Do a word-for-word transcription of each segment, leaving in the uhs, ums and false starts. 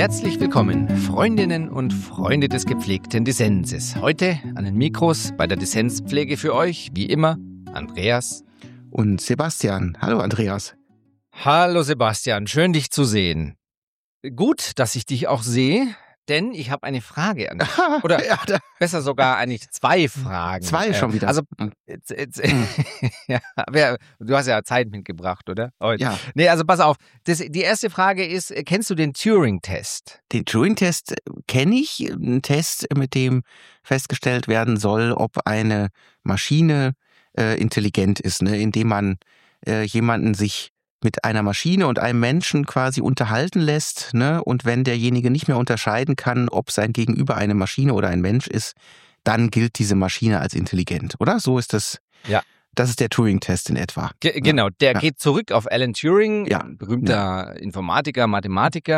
Herzlich willkommen, Freundinnen und Freunde des gepflegten Dissenses. Heute an den Mikros bei der Dissenspflege für euch, wie immer, Andreas und Sebastian. Hallo Andreas. Hallo Sebastian, schön dich zu sehen. Gut, dass ich dich auch sehe, denn ich habe eine Frage an dich. Oder ja, besser sogar eigentlich zwei Fragen. Zwei schon wieder. Also, jetzt, jetzt, hm. ja, du hast ja Zeit mitgebracht, oder? Heute. Ja. Nee, also pass auf. Das, die erste Frage ist, kennst du den Turing-Test? Den Turing-Test kenne ich. Ein Test, mit dem festgestellt werden soll, ob eine Maschine äh, intelligent ist, ne? Indem man äh, jemanden sich mit einer Maschine und einem Menschen quasi unterhalten lässt, ne? Und wenn derjenige nicht mehr unterscheiden kann, ob sein Gegenüber eine Maschine oder ein Mensch ist, dann gilt diese Maschine als intelligent, oder? So ist das. Ja. Das ist der Turing-Test in etwa. Ge- genau, der ja. geht zurück auf Alan Turing, ja. berühmter ja. Informatiker, Mathematiker.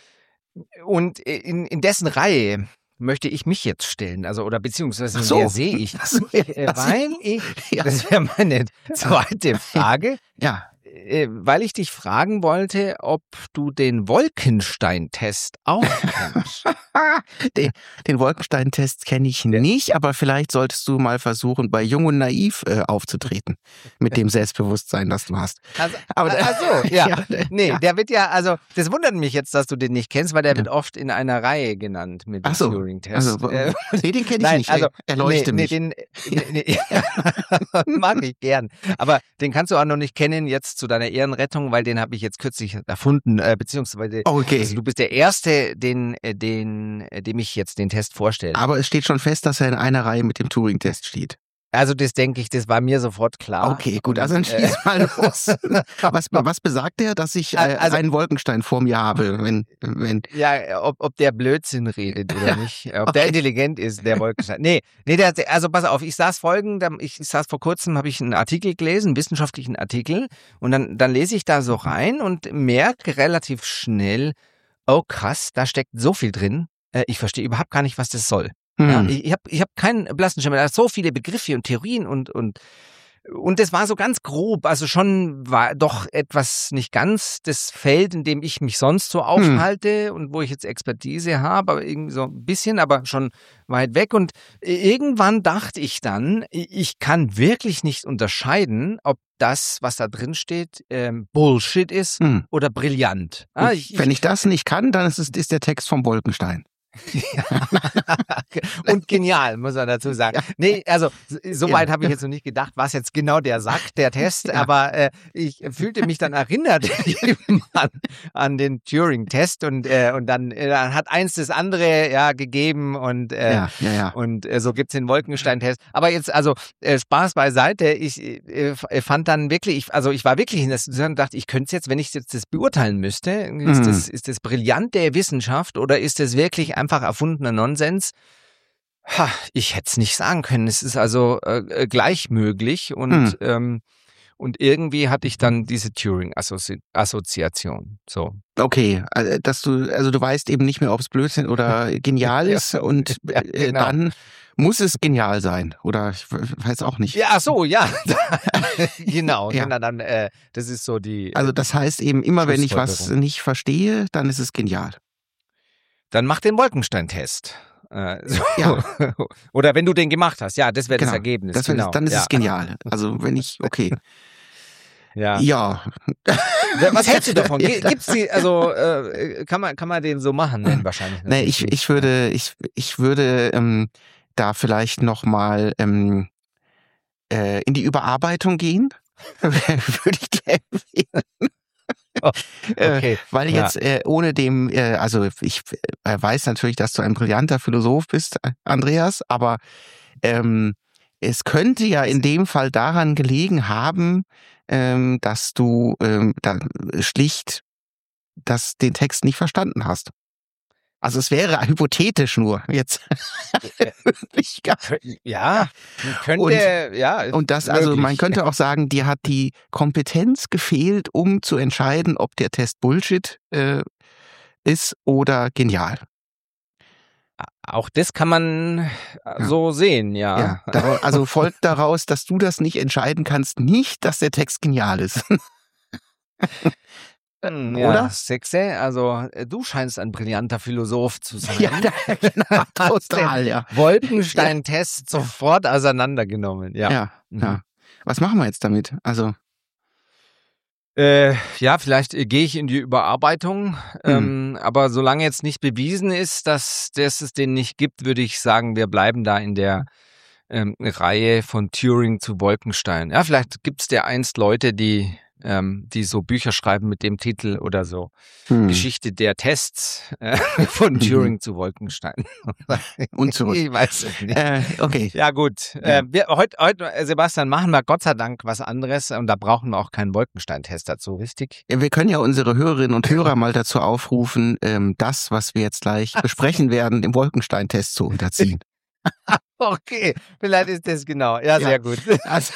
Und in, in dessen Reihe möchte ich mich jetzt stellen, also oder beziehungsweise Ach so. der sehe ich, so, äh, weil ich, ja. das wäre meine zweite Frage, ja. äh, weil ich dich fragen wollte, ob du den Wolkenstein-Test auch kennst. den, den Wolkenstein-Test kenne ich nicht, aber vielleicht solltest du mal versuchen, bei Jung und Naiv äh, aufzutreten, mit dem Selbstbewusstsein, das du hast. Also, aber der, ach so, ja. ja. Nee, ja. der wird ja, also, das wundert mich jetzt, dass du den nicht kennst, weil der ja. wird oft in einer Reihe genannt mit dem so. Turing-Test. Also, äh, nee, den kenne ich Nein, nicht, also, erleuchte nee, mich. Nee, den nee, nee, mag ich gern. Aber den kannst du auch noch nicht kennen jetzt zu deiner Ehrenrettung, weil den habe ich jetzt kürzlich erfunden, äh, beziehungsweise okay. also du bist der Erste, den, den, dem ich jetzt den Test vorstelle. Aber es steht schon fest, dass er in einer Reihe mit dem Turing-Test steht. Also das denke ich, das war mir sofort klar. Okay, gut, also dann schieß mal los. Was, was besagt der, dass ich äh, also, einen Wolkenstein vor mir habe? Wenn, wenn ja, ob, ob der Blödsinn redet oder nicht, ob okay. der intelligent ist, der Wolkenstein. Nee, nee, der, also pass auf, ich saß folgend, ich saß vor kurzem, habe ich einen Artikel gelesen, einen wissenschaftlichen Artikel und dann, dann lese ich da so rein und merke relativ schnell, oh krass, da steckt so viel drin, ich verstehe überhaupt gar nicht, was das soll. Ja, ich ich habe ich hab keinen blassen Schimmer. Da sind so viele Begriffe und Theorien und und und das war so ganz grob. Also schon war doch etwas nicht ganz das Feld, in dem ich mich sonst so aufhalte hm. und wo ich jetzt Expertise habe, aber irgendwie so ein bisschen, aber schon weit weg. Und irgendwann dachte ich dann, ich kann wirklich nicht unterscheiden, ob das, was da drin steht, ähm, Bullshit ist hm. oder brillant. Ah, ich, wenn ich das nicht kann, dann ist es ist der Text vom Wolkenstein. Ja. Und genial, muss man dazu sagen. Nee, also so weit ja. habe ich jetzt noch nicht gedacht, was jetzt genau der sagt, der Test, ja. aber äh, ich fühlte mich dann erinnert an, an den Turing-Test und äh, und dann, äh, dann hat eins das andere ja gegeben und äh, ja, ja, ja. und äh, so gibt's den Wolkenstein-Test. Aber jetzt also äh, Spaß beiseite, ich äh, fand dann wirklich, ich, also ich war wirklich in der Situation und dachte, ich könnte es jetzt, wenn ich jetzt das beurteilen müsste, ist, mhm. das, ist das brillante Wissenschaft oder ist das wirklich einfach erfundener Nonsens? Ha, ich hätte es nicht sagen können. Es ist also äh, gleich möglich und hm. ähm, und irgendwie hatte ich dann diese Turing-Assoziation. So. Okay, dass du, also du weißt eben nicht mehr, ob es Blödsinn oder genial ist ja, und ja, äh, genau. dann muss es genial sein oder ich weiß auch nicht. Ja, ach so, ja, genau. ja. Dann, äh, das ist so die. Also das heißt eben immer, wenn ich was nicht verstehe, dann ist es genial. Dann mach den Wolkenstein-Test. Äh, so. Ja. Oder wenn du den gemacht hast, ja, das wäre genau. das Ergebnis. Das wär, genau. Dann ist ja. es genial. Also wenn ich, okay. Ja. Ja. Was hältst du davon? Gibt's die, also äh, kann man kann man den so machen? Nein, wahrscheinlich. Nee, ich ich würde ich ich würde ähm, da vielleicht noch mal ähm, äh, in die Überarbeitung gehen. Würde ich empfehlen. Oh, okay. Äh, weil jetzt ja. äh, ohne dem, äh, also ich äh, weiß natürlich, dass du ein brillanter Philosoph bist, Andreas, aber ähm, es könnte ja in dem Fall daran gelegen haben, ähm, dass du ähm, da schlicht das, den Text nicht verstanden hast. Also es wäre hypothetisch nur jetzt. ja, könnte, und, ja. Und das, möglich. Also man könnte auch sagen, dir hat die Kompetenz gefehlt, um zu entscheiden, ob der Test Bullshit äh, ist oder genial. Auch das kann man so ja. sehen, ja. ja daraus, also folgt daraus, dass du das nicht entscheiden kannst, nicht, dass der Text genial ist. Hm, oder? Ja, Sechse, also äh, du scheinst ein brillanter Philosoph zu sein. Ja, genau, total, ja. Wolkenstein-Test sofort auseinandergenommen, ja. Ja, Mhm. ja. Was machen wir jetzt damit? Also, Äh, ja, vielleicht äh, gehe ich in die Überarbeitung, hm. ähm, aber solange jetzt nicht bewiesen ist, dass, dass es den nicht gibt, würde ich sagen, wir bleiben da in der ähm, Reihe von Turing zu Wolkenstein. Ja, vielleicht gibt es der einst Leute, die, ähm, die so Bücher schreiben mit dem Titel oder so. Hm. Geschichte der Tests äh, von Mhm. Turing zu Wolkenstein. Und zurück. Ich weiß es nicht. Äh, okay. Ja gut, Ja. äh, wir, heute, heute, äh, Sebastian, machen wir Gott sei Dank was anderes und da brauchen wir auch keinen Wolkenstein-Test dazu, richtig? Ja, wir können ja unsere Hörerinnen und Hörer mal dazu aufrufen, ähm, das, was wir jetzt gleich besprechen werden, dem Wolkenstein-Test zu unterziehen. Okay, vielleicht ist das genau. Ja, Ja. sehr gut. Also,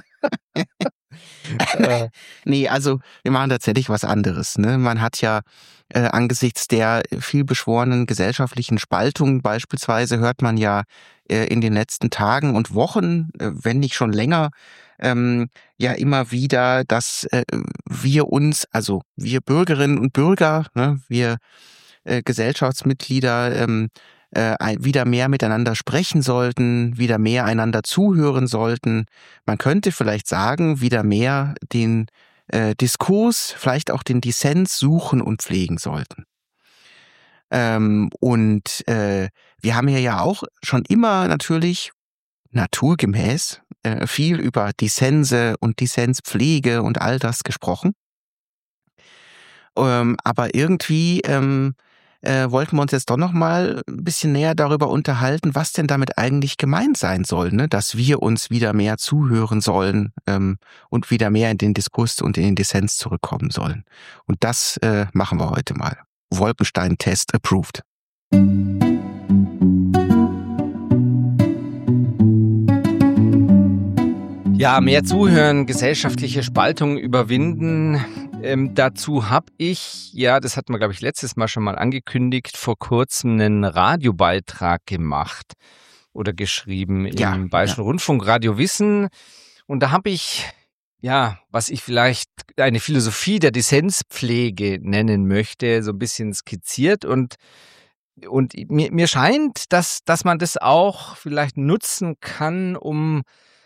Äh, nee, also wir machen tatsächlich was anderes. Ne? Man hat ja äh, angesichts der viel beschworenen gesellschaftlichen Spaltung beispielsweise, hört man ja äh, in den letzten Tagen und Wochen, äh, wenn nicht schon länger, ähm, ja immer wieder, dass äh, wir uns, also wir Bürgerinnen und Bürger, ne, wir äh, Gesellschaftsmitglieder, ähm, äh, ein- wieder mehr miteinander sprechen sollten, wieder mehr einander zuhören sollten. Man könnte vielleicht sagen, wieder mehr den äh, Diskurs, vielleicht auch den Dissens suchen und pflegen sollten. Ähm, und äh, wir haben hier ja auch schon immer natürlich naturgemäß äh, viel über Dissense und Dissenspflege und all das gesprochen. Ähm, aber irgendwie ähm, äh, wollten wir uns jetzt doch noch mal ein bisschen näher darüber unterhalten, was denn damit eigentlich gemeint sein soll, ne? Dass wir uns wieder mehr zuhören sollen ähm, und wieder mehr in den Diskurs und in den Dissens zurückkommen sollen. Und das äh, machen wir heute mal. Wolkenstein-Test approved. Ja, mehr zuhören, gesellschaftliche Spaltung überwinden. Ähm, dazu habe ich, ja, das hatten wir, glaube ich, letztes Mal schon mal angekündigt, vor kurzem einen Radiobeitrag gemacht oder geschrieben Ja, im Bayerischen Rundfunk Radio Wissen. Und da habe ich, ja, was ich vielleicht eine Philosophie der Dissenspflege nennen möchte, so ein bisschen skizziert. Und, und mir, mir scheint, dass, dass man das auch vielleicht nutzen kann, um,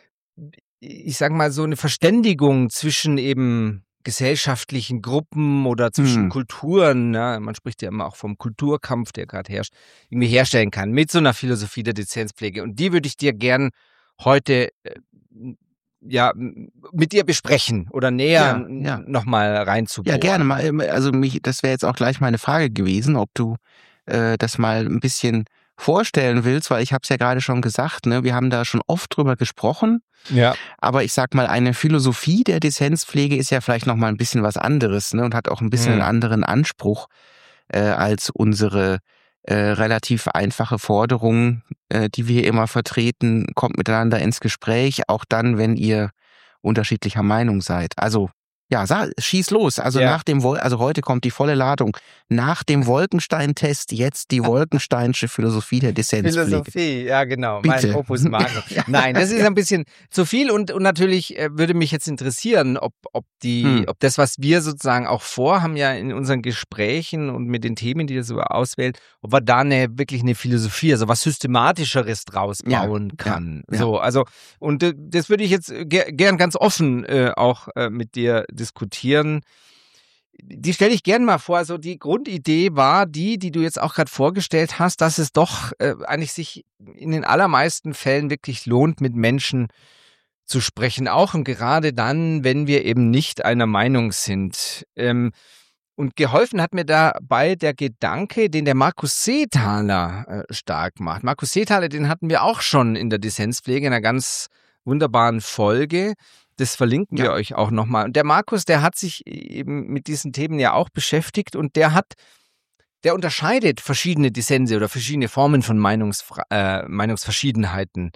ich sag mal, so eine Verständigung zwischen eben gesellschaftlichen Gruppen oder zwischen Hm. Kulturen, ne? Man spricht ja immer auch vom Kulturkampf, der gerade herrscht, irgendwie herstellen kann mit so einer Philosophie der Dissenzpflege. Und die würde ich dir gern heute äh, ja m- mit dir besprechen oder näher Ja, ja. nochmal Ja, reinzubohren. gerne mal. ähm, Also mich, das wäre jetzt auch gleich meine Frage gewesen, ob du äh, das mal ein bisschen vorstellen willst, weil ich habe es ja gerade schon gesagt, ne, wir haben da schon oft drüber gesprochen, Ja. aber ich sag mal, eine Philosophie der Dissenzpflege ist ja vielleicht noch mal ein bisschen was anderes, ne, und hat auch ein bisschen Hm. einen anderen Anspruch äh, als unsere äh, relativ einfache Forderung, äh, die wir immer vertreten, kommt miteinander ins Gespräch, auch dann, wenn ihr unterschiedlicher Meinung seid. Also ja, sa- schieß los. Also Ja. nach dem Wol also heute kommt die volle Ladung. Nach dem Wolkenstein-Test jetzt die Wolkensteinsche Philosophie der Dissenzpflege. Philosophie, ja genau, Bitte. mein Opus Magnum. Nein, das ist ein bisschen zu viel und, und natürlich äh, würde mich jetzt interessieren, ob, ob die, Hm. ob das, was wir sozusagen auch vorhaben, ja in unseren Gesprächen und mit den Themen, die ihr so auswählt, ob wir da eine wirklich eine Philosophie, also was Systematischeres draus Ja, bauen ja, kann. ja. So, also und äh, das würde ich jetzt ger gern ganz offen äh, auch äh, mit dir diskutieren. Die stelle ich gern mal vor. Also die Grundidee war die, die du jetzt auch gerade vorgestellt hast, dass es doch äh, eigentlich sich in den allermeisten Fällen wirklich lohnt, mit Menschen zu sprechen, auch und gerade dann, wenn wir eben nicht einer Meinung sind. Ähm, und geholfen hat mir dabei der Gedanke, den der Markus Seethaler äh, stark macht. Markus Seethaler, den hatten wir auch schon in der Dissenzpflege in einer ganz wunderbaren Folge. Das verlinken wir Ja. euch auch nochmal. Und der Markus, der hat sich eben mit diesen Themen ja auch beschäftigt und der hat, der unterscheidet verschiedene Dissense oder verschiedene Formen von Meinungsfra äh, Meinungsverschiedenheiten.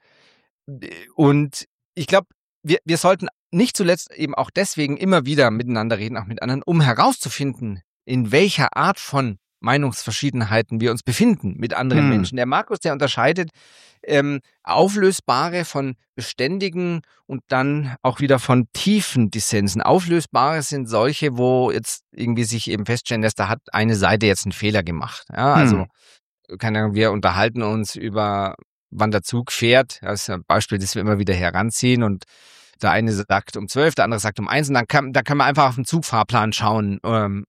Und ich glaube, wir, wir sollten nicht zuletzt eben auch deswegen immer wieder miteinander reden, auch mit anderen, um herauszufinden, in welcher Art von Meinungsverschiedenheiten wir uns befinden mit anderen Hm. Menschen. Der Markus, der unterscheidet ähm, auflösbare von beständigen und dann auch wieder von tiefen Dissensen. Auflösbare sind solche, wo jetzt irgendwie sich eben feststellen lässt, da hat eine Seite jetzt einen Fehler gemacht. Ja, also Hm. keine Ahnung, wir unterhalten uns über, wann der Zug fährt. Das ist ein Beispiel, das wir immer wieder heranziehen, und der eine sagt um zwölf, der andere sagt um eins, und dann kann, da kann man einfach auf den Zugfahrplan schauen ähm,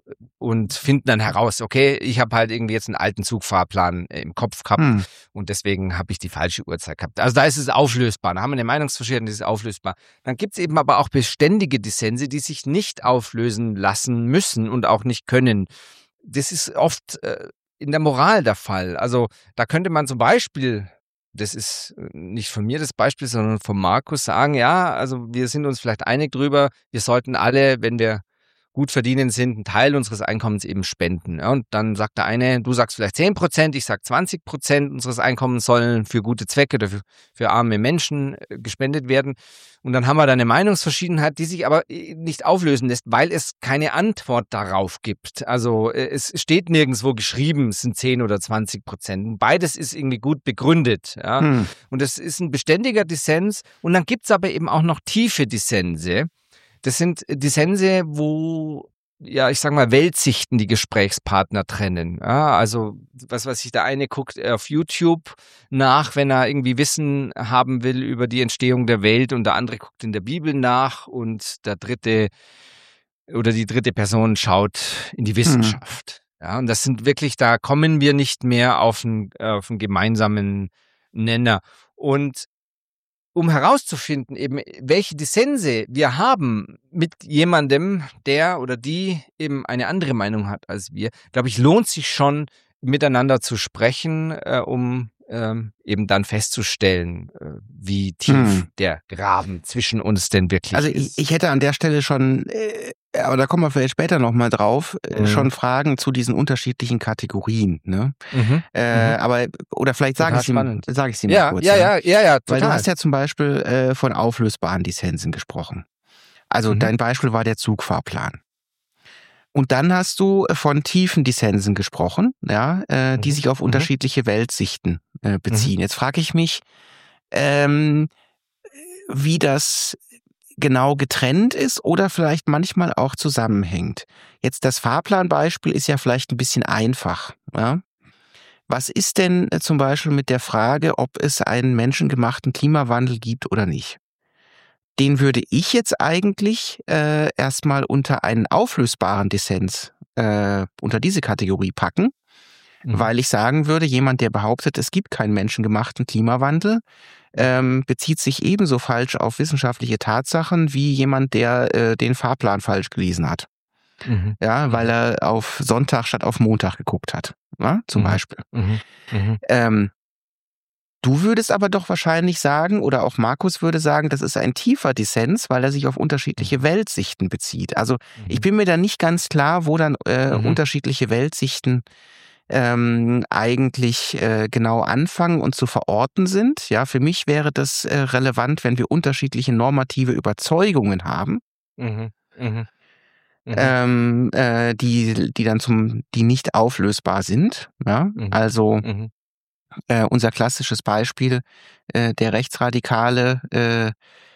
und finden dann heraus, okay, ich habe halt irgendwie jetzt einen alten Zugfahrplan im Kopf gehabt Hm. und deswegen habe ich die falsche Uhrzeit gehabt. Also da ist es auflösbar, da haben wir eine Meinungsverschiedenheit, das ist auflösbar. Dann gibt es eben aber auch beständige Dissense, die sich nicht auflösen lassen müssen und auch nicht können. Das ist oft äh, in der Moral der Fall. Also da könnte man zum Beispiel, das ist nicht von mir das Beispiel, sondern von Markus, sagen, ja, also wir sind uns vielleicht einig drüber, wir sollten alle, wenn wir gut verdienen sind, einen Teil unseres Einkommens eben spenden. Ja, und dann sagt der eine, du sagst vielleicht zehn Prozent, ich sag zwanzig Prozent unseres Einkommens sollen für gute Zwecke oder für, für arme Menschen äh, gespendet werden. Und dann haben wir da eine Meinungsverschiedenheit, die sich aber nicht auflösen lässt, weil es keine Antwort darauf gibt. Also äh, es steht nirgendwo geschrieben, es sind zehn oder zwanzig Prozent. Beides ist irgendwie gut begründet. Ja? Hm. Und es ist ein beständiger Dissens. Und dann gibt es aber eben auch noch tiefe Dissense. Das sind Dissense, wo, ja, ich sag mal, Weltsichten die Gesprächspartner trennen. Ja, also, was weiß ich, der eine guckt auf YouTube nach, wenn er irgendwie Wissen haben will über die Entstehung der Welt, und der andere guckt in der Bibel nach, und der dritte oder die dritte Person schaut in die Wissenschaft. Hm. Ja, und das sind wirklich, da kommen wir nicht mehr auf einen, auf einen gemeinsamen Nenner. Und um herauszufinden, eben welche Dissense wir haben mit jemandem, der oder die eben eine andere Meinung hat als wir, glaube ich, lohnt sich schon, miteinander zu sprechen, äh, um ähm, eben dann festzustellen, äh, wie tief Hm. der Graben zwischen uns denn wirklich Also ist. ich, ich hätte an der Stelle schon, äh, aber da kommen wir vielleicht später nochmal drauf, äh, Mhm. schon Fragen zu diesen unterschiedlichen Kategorien. Ne? Mhm. Äh, Mhm. aber, oder vielleicht sage Total ich sie, spannend. sag ich sie mal Ja, kurz. ja, ja, ja, ja, Weil du total. hast ja zum Beispiel äh, von auflösbaren Dissensen gesprochen. Also Mhm. dein Beispiel war der Zugfahrplan. Und dann hast du von tiefen Dissensen gesprochen, ja, äh, die Mhm. sich auf Mhm. unterschiedliche Weltsichten äh, beziehen. Jetzt frage ich mich, ähm, wie das genau getrennt ist oder vielleicht manchmal auch zusammenhängt. Jetzt das Fahrplanbeispiel ist ja vielleicht ein bisschen einfach. Ja? Was ist denn äh, zum Beispiel mit der Frage, ob es einen menschengemachten Klimawandel gibt oder nicht? Den würde ich jetzt eigentlich äh, erstmal unter einen auflösbaren Dissens äh, unter diese Kategorie packen, Mhm. weil ich sagen würde, jemand, der behauptet, es gibt keinen menschengemachten Klimawandel, ähm, bezieht sich ebenso falsch auf wissenschaftliche Tatsachen wie jemand, der äh, den Fahrplan falsch gelesen hat. Mhm. Ja, weil Mhm. er auf Sonntag statt auf Montag geguckt hat, ja, zum Mhm. Beispiel. Mhm. Mhm. Ähm, Du würdest aber doch wahrscheinlich sagen, oder auch Markus würde sagen, das ist ein tiefer Dissens, weil er sich auf unterschiedliche Weltsichten bezieht. Also ich bin mir da nicht ganz klar, wo dann äh, Mhm. unterschiedliche Weltsichten ähm, eigentlich äh, genau anfangen und zu verorten sind. Ja, für mich wäre das äh, relevant, wenn wir unterschiedliche normative Überzeugungen haben, Mhm. Mhm. Mhm. ähm, äh, die, die dann zum, die nicht auflösbar sind. Ja, Mhm. also Mhm. Äh, unser klassisches Beispiel, äh, der Rechtsradikale äh,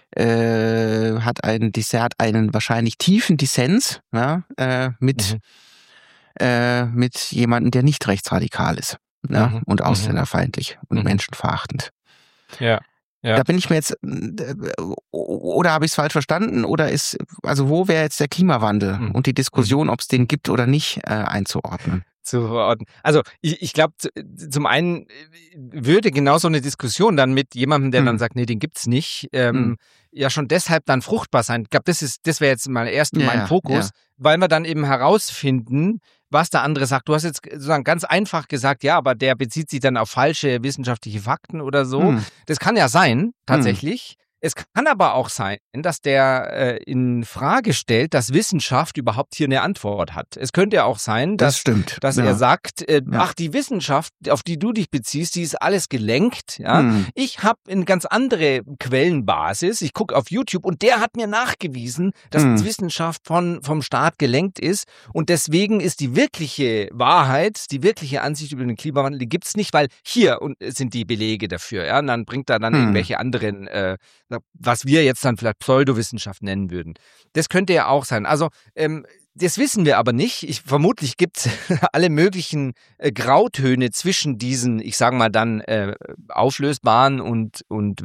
äh, hat einen Dissert, einen wahrscheinlich tiefen Dissens, ja, äh, mit, Mhm. äh, mit jemandem, der nicht rechtsradikal ist, ja, Mhm. und Mhm. ausländerfeindlich und Mhm. menschenverachtend. Ja. Ja. Da bin ich mir jetzt, äh, oder habe ich es falsch verstanden, oder ist, also wo wäre jetzt der Klimawandel Mhm. und die Diskussion, ob es den gibt oder nicht, äh, einzuordnen? Zu verorten. Also ich, ich glaube, zum einen würde genau so eine Diskussion dann mit jemandem, der Hm. dann sagt, nee, den gibt's nicht, ähm, Hm. ja schon deshalb dann fruchtbar sein. Ich glaube, das ist, das wäre jetzt mal erst Ja, mein ja, Fokus, ja. weil wir dann eben herausfinden, was der andere sagt. Du hast jetzt sozusagen ganz einfach gesagt, ja, aber der bezieht sich dann auf falsche wissenschaftliche Fakten oder so. Hm. Das kann ja sein, tatsächlich. Es kann aber auch sein, dass der äh, in Frage stellt, dass Wissenschaft überhaupt hier eine Antwort hat. Es könnte ja auch sein, Das dass, stimmt. dass Ja. er sagt, äh, Ja. ach, die Wissenschaft, auf die du dich beziehst, die ist alles gelenkt. Ja? Hm. Ich habe eine ganz andere Quellenbasis. Ich gucke auf YouTube und der hat mir nachgewiesen, dass Hm. Wissenschaft von, vom Staat gelenkt ist. Und deswegen ist die wirkliche Wahrheit, die wirkliche Ansicht über den Klimawandel, die gibt's nicht, weil hier und sind die Belege dafür. Ja? Und dann bringt er dann Hm. irgendwelche anderen äh, was wir jetzt dann vielleicht Pseudowissenschaft nennen würden. Das könnte ja auch sein. Also ähm, das wissen wir aber nicht. Ich, vermutlich gibt es alle möglichen äh, Grautöne zwischen diesen, ich sage mal dann, äh, auflösbaren und, und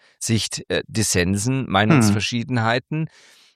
Weltsicht-Dissensen, Meinungsverschiedenheiten.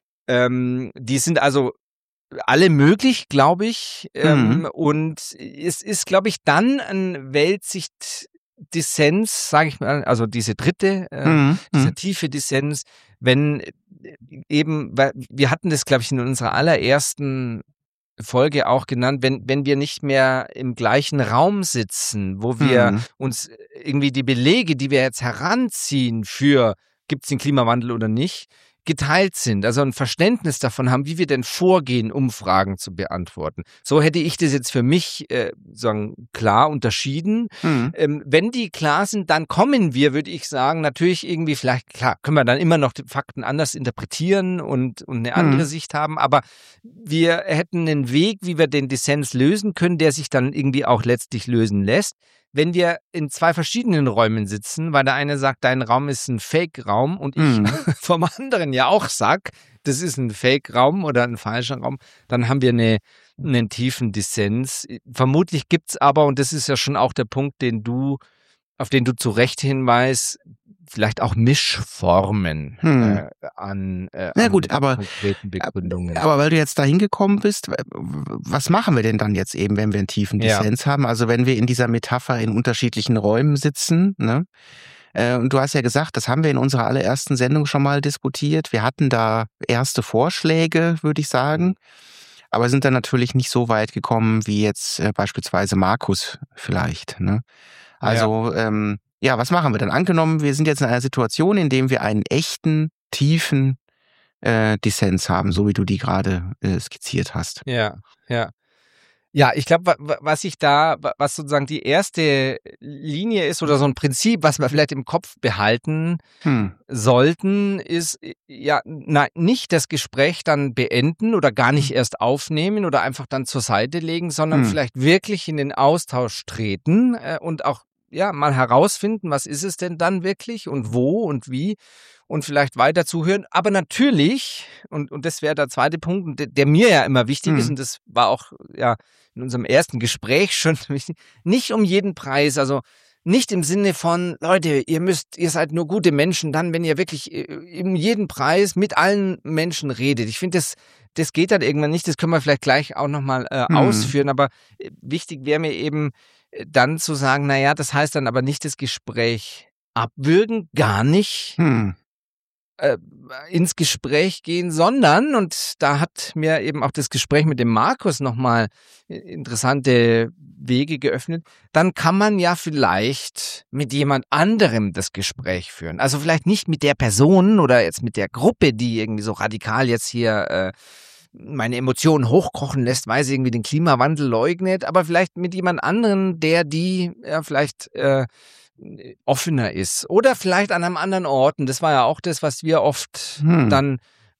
Ähm, die sind also alle möglich, glaube ich. Ähm, Mhm. Und es ist, glaube ich, dann ein Weltsicht- Dissens, sage ich mal, also diese dritte, äh, Mhm. dieser Mhm. tiefe Dissens, wenn äh, eben, weil wir hatten das, glaube ich, in unserer allerersten Folge auch genannt, wenn, wenn wir nicht mehr im gleichen Raum sitzen, wo wir Mhm. uns irgendwie die Belege, die wir jetzt heranziehen für, gibt es den Klimawandel oder nicht, geteilt sind, also ein Verständnis davon haben, wie wir denn vorgehen, um Fragen zu beantworten. So hätte ich das jetzt für mich äh, sagen, klar unterschieden. Mhm. Ähm, wenn die klar sind, dann kommen wir, würde ich sagen, natürlich irgendwie, vielleicht, klar, können wir dann immer noch die Fakten anders interpretieren und, und eine andere Mhm. Sicht haben, aber wir hätten einen Weg, wie wir den Dissens lösen können, der sich dann irgendwie auch letztlich lösen lässt. Wenn wir in zwei verschiedenen Räumen sitzen, weil der eine sagt, dein Raum ist ein Fake-Raum und ich Mhm. vom anderen ja auch sag, das ist ein Fake-Raum oder ein falscher Raum, dann haben wir eine, einen tiefen Dissens. Vermutlich gibt's aber, und das ist ja schon auch der Punkt, den du, auf den du zu Recht hinweist, vielleicht auch Mischformen Hm. äh, an, äh, Na an gut, aber, konkreten Begründungen. aber weil du jetzt da hingekommen bist, w- was machen wir denn dann jetzt eben, wenn wir einen tiefen Ja. Dissens haben? Also wenn wir in dieser Metapher in unterschiedlichen Räumen sitzen, ne? Äh, Und du hast ja gesagt, das haben wir in unserer allerersten Sendung schon mal diskutiert. Wir hatten da erste Vorschläge, würde ich sagen, aber sind dann natürlich nicht so weit gekommen wie jetzt äh, beispielsweise Markus vielleicht, ne? Also, ähm, ja, was machen wir dann? Angenommen, wir sind jetzt in einer Situation, in dem wir einen echten, tiefen äh, Dissens haben, so wie du die gerade äh, skizziert hast. Ja, ja. Ja, ich glaube, was ich da, wa- was sozusagen die erste Linie ist oder so ein Prinzip, was wir vielleicht im Kopf behalten Hm. sollten, ist äh, ja na, nicht das Gespräch dann beenden oder gar nicht erst aufnehmen oder einfach dann zur Seite legen, sondern Hm. vielleicht wirklich in den Austausch treten äh, und auch ja mal herausfinden, was ist es denn dann wirklich und wo und wie und vielleicht weiter zuhören. Aber natürlich, und, und das wäre der zweite Punkt, der, der mir ja immer wichtig Hm. ist, und das war auch ja in unserem ersten Gespräch schon wichtig, nicht um jeden Preis, also nicht im Sinne von, Leute, ihr müsst, ihr seid nur gute Menschen, dann, wenn ihr wirklich äh, um jeden Preis mit allen Menschen redet. Ich finde, das, das geht dann irgendwann nicht, das können wir vielleicht gleich auch nochmal äh, Hm. ausführen, aber äh, wichtig wäre mir eben äh, dann zu sagen, naja, das heißt dann aber nicht das Gespräch abwürgen, gar nicht Hm. äh, ins Gespräch gehen, sondern, und da hat mir eben auch das Gespräch mit dem Markus nochmal interessante Wege geöffnet, dann kann man ja vielleicht mit jemand anderem das Gespräch führen. Also vielleicht nicht mit der Person oder jetzt mit der Gruppe, die irgendwie so radikal jetzt hier äh, meine Emotionen hochkochen lässt, weil sie irgendwie den Klimawandel leugnet, aber vielleicht mit jemand anderen, der die ja vielleicht äh, offener ist. Oder vielleicht an einem anderen Ort. Und das war ja auch das, was wir oft Hm. dann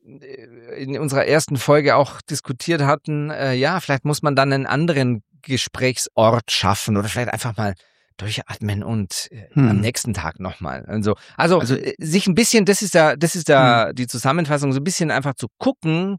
äh, in unserer ersten Folge auch diskutiert hatten. Äh, ja, vielleicht muss man dann einen anderen Gesprächsort schaffen oder vielleicht einfach mal durchatmen und äh, Hm. am nächsten Tag nochmal. Also, also, Also- äh, sich ein bisschen, das ist da, das ist da die Zusammenfassung, so ein bisschen einfach zu gucken,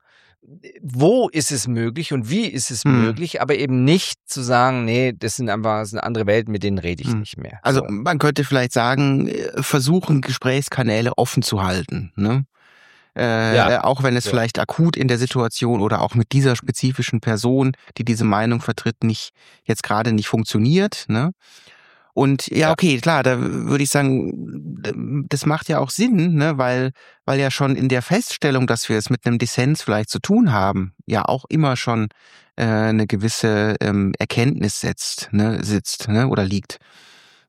wo ist es möglich und wie ist es Hm. möglich, aber eben nicht zu sagen, nee, das sind einfach das sind andere Welten, mit denen rede ich Hm. nicht mehr. Also so. man könnte vielleicht sagen, äh, versuchen, Gesprächskanäle offen zu halten, ne? Äh, Ja. äh, auch wenn es Ja. vielleicht akut in der Situation oder auch mit dieser spezifischen Person, die diese Meinung vertritt, nicht jetzt gerade nicht funktioniert, ne? Und ja, Ja. okay, klar, da würde ich sagen, das macht ja auch Sinn, ne, weil, weil ja schon in der Feststellung, dass wir es mit einem Dissens vielleicht zu tun haben, ja auch immer schon äh, eine gewisse ähm, Erkenntnis setzt, ne, sitzt, ne, oder liegt.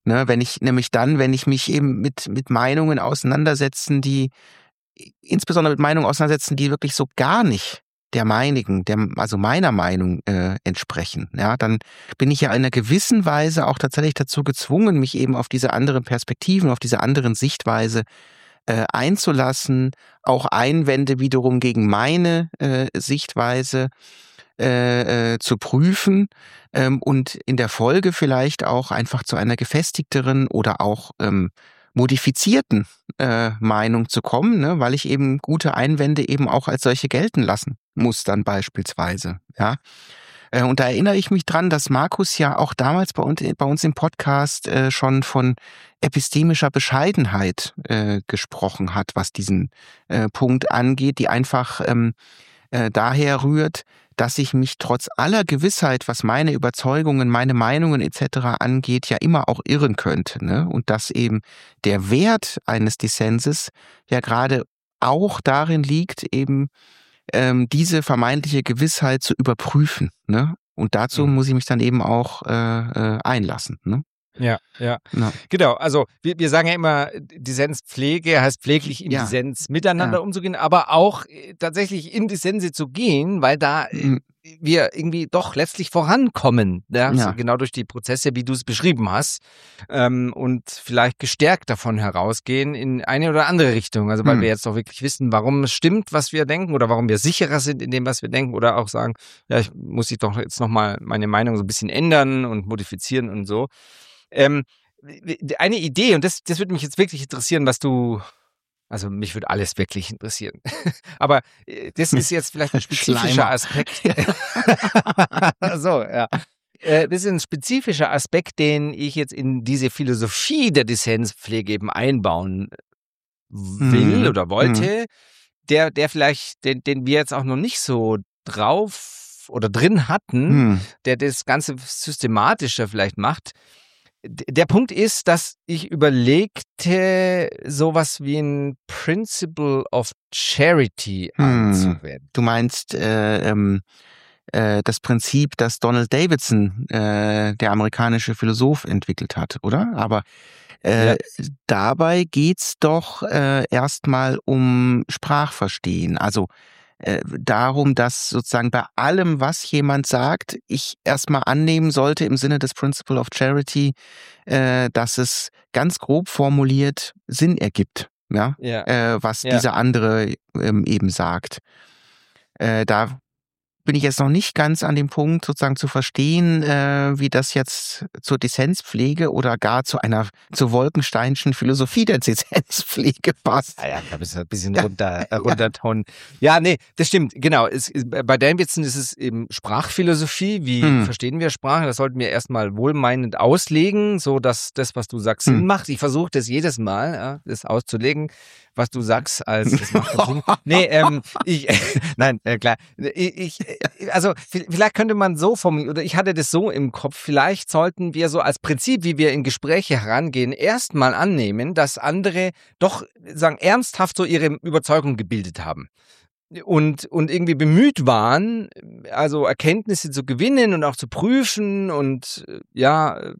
Ne, wenn ich nämlich dann, wenn ich mich eben mit, mit Meinungen auseinandersetzen, die, insbesondere mit Meinungen auseinandersetzen, die wirklich so gar nicht der meinigen, der, also meiner Meinung äh, entsprechen, ja, dann bin ich ja in einer gewissen Weise auch tatsächlich dazu gezwungen, mich eben auf diese anderen Perspektiven, auf diese anderen Sichtweise äh, einzulassen, auch Einwände wiederum gegen meine äh, Sichtweise äh, äh, zu prüfen ähm, und in der Folge vielleicht auch einfach zu einer gefestigteren oder auch ähm, modifizierten äh, Meinung zu kommen, ne, weil ich eben gute Einwände eben auch als solche gelten lassen muss dann beispielsweise, ja. Äh, und da erinnere ich mich dran, dass Markus ja auch damals bei uns, bei uns im Podcast äh, schon von epistemischer Bescheidenheit äh, gesprochen hat, was diesen äh, Punkt angeht, die einfach ähm, äh, daher rührt, dass ich mich trotz aller Gewissheit, was meine Überzeugungen, meine Meinungen et cetera angeht, ja immer auch irren könnte, ne? Und dass eben der Wert eines Dissenses ja gerade auch darin liegt, eben ähm, diese vermeintliche Gewissheit zu überprüfen, ne? Und dazu Mhm. muss ich mich dann eben auch äh, äh, einlassen, ne? Ja, ja. Ja. Genau, also wir, wir sagen ja immer, Dissenspflege heißt pfleglich im Ja. Dissens miteinander Ja. umzugehen, aber auch äh, tatsächlich in Dissense zu gehen, weil da äh, Mhm. wir irgendwie doch letztlich vorankommen, ja? Ja. Genau durch die Prozesse, wie du es beschrieben hast, ähm, und vielleicht gestärkt davon herausgehen in eine oder andere Richtung, also weil Mhm. wir jetzt doch wirklich wissen, warum es stimmt, was wir denken oder warum wir sicherer sind in dem, was wir denken oder auch sagen, ja, ich muss ich doch jetzt nochmal meine Meinung so ein bisschen ändern und modifizieren und so. Ähm, eine Idee, und das, das würde mich jetzt wirklich interessieren, was du, also mich würde alles wirklich interessieren, aber äh, das ist jetzt vielleicht ein spezifischer Schleimer. Aspekt. So, ja. Äh, das ist ein spezifischer Aspekt, den ich jetzt in diese Philosophie der Dissenspflege eben einbauen will Mhm. oder wollte, der, der vielleicht, den, den wir jetzt auch noch nicht so drauf oder drin hatten, Mhm. der das Ganze systematischer vielleicht macht. D- Der Punkt ist, dass ich überlegte, sowas wie ein Principle of Charity Hm. anzuwenden. Du meinst äh, ähm, äh, das Prinzip, das Donald Davidson, äh, der amerikanische Philosoph, entwickelt hat, oder? Aber äh, Ja. dabei geht's doch äh, erstmal um Sprachverstehen. Also äh, darum, dass sozusagen bei allem, was jemand sagt, ich erstmal annehmen sollte im Sinne des Principle of Charity, äh, dass es ganz grob formuliert Sinn ergibt, ja, Ja. äh, was Ja. dieser andere ähm, eben sagt. Äh, da bin ich jetzt noch nicht ganz an dem Punkt, sozusagen zu verstehen, äh, wie das jetzt zur Dissenspflege oder gar zu einer, zur Wolkensteinschen Philosophie der Dissenspflege passt. Ah ja, da bist du ein bisschen runter, äh, runtertonen. Ja, nee, das stimmt, genau. Es, ist- bei Davidson ist es eben Sprachphilosophie. Wie Hm. verstehen wir Sprache? Das sollten wir erstmal wohlmeinend auslegen, so dass das, was du sagst, Sinn Hm. macht. Ich versuche das jedes Mal, ja, das auszulegen, was du sagst, als das macht keinen Sinn. Nee, ähm, ich, nein, äh, klar. Ich, ich, also v- vielleicht könnte man so formulieren, oder ich hatte das so im Kopf, vielleicht sollten wir so als Prinzip, wie wir in Gespräche herangehen, erstmal annehmen, dass andere doch sagen ernsthaft so ihre Überzeugung gebildet haben und und irgendwie bemüht waren, also Erkenntnisse zu gewinnen und auch zu prüfen und äh, ja äh,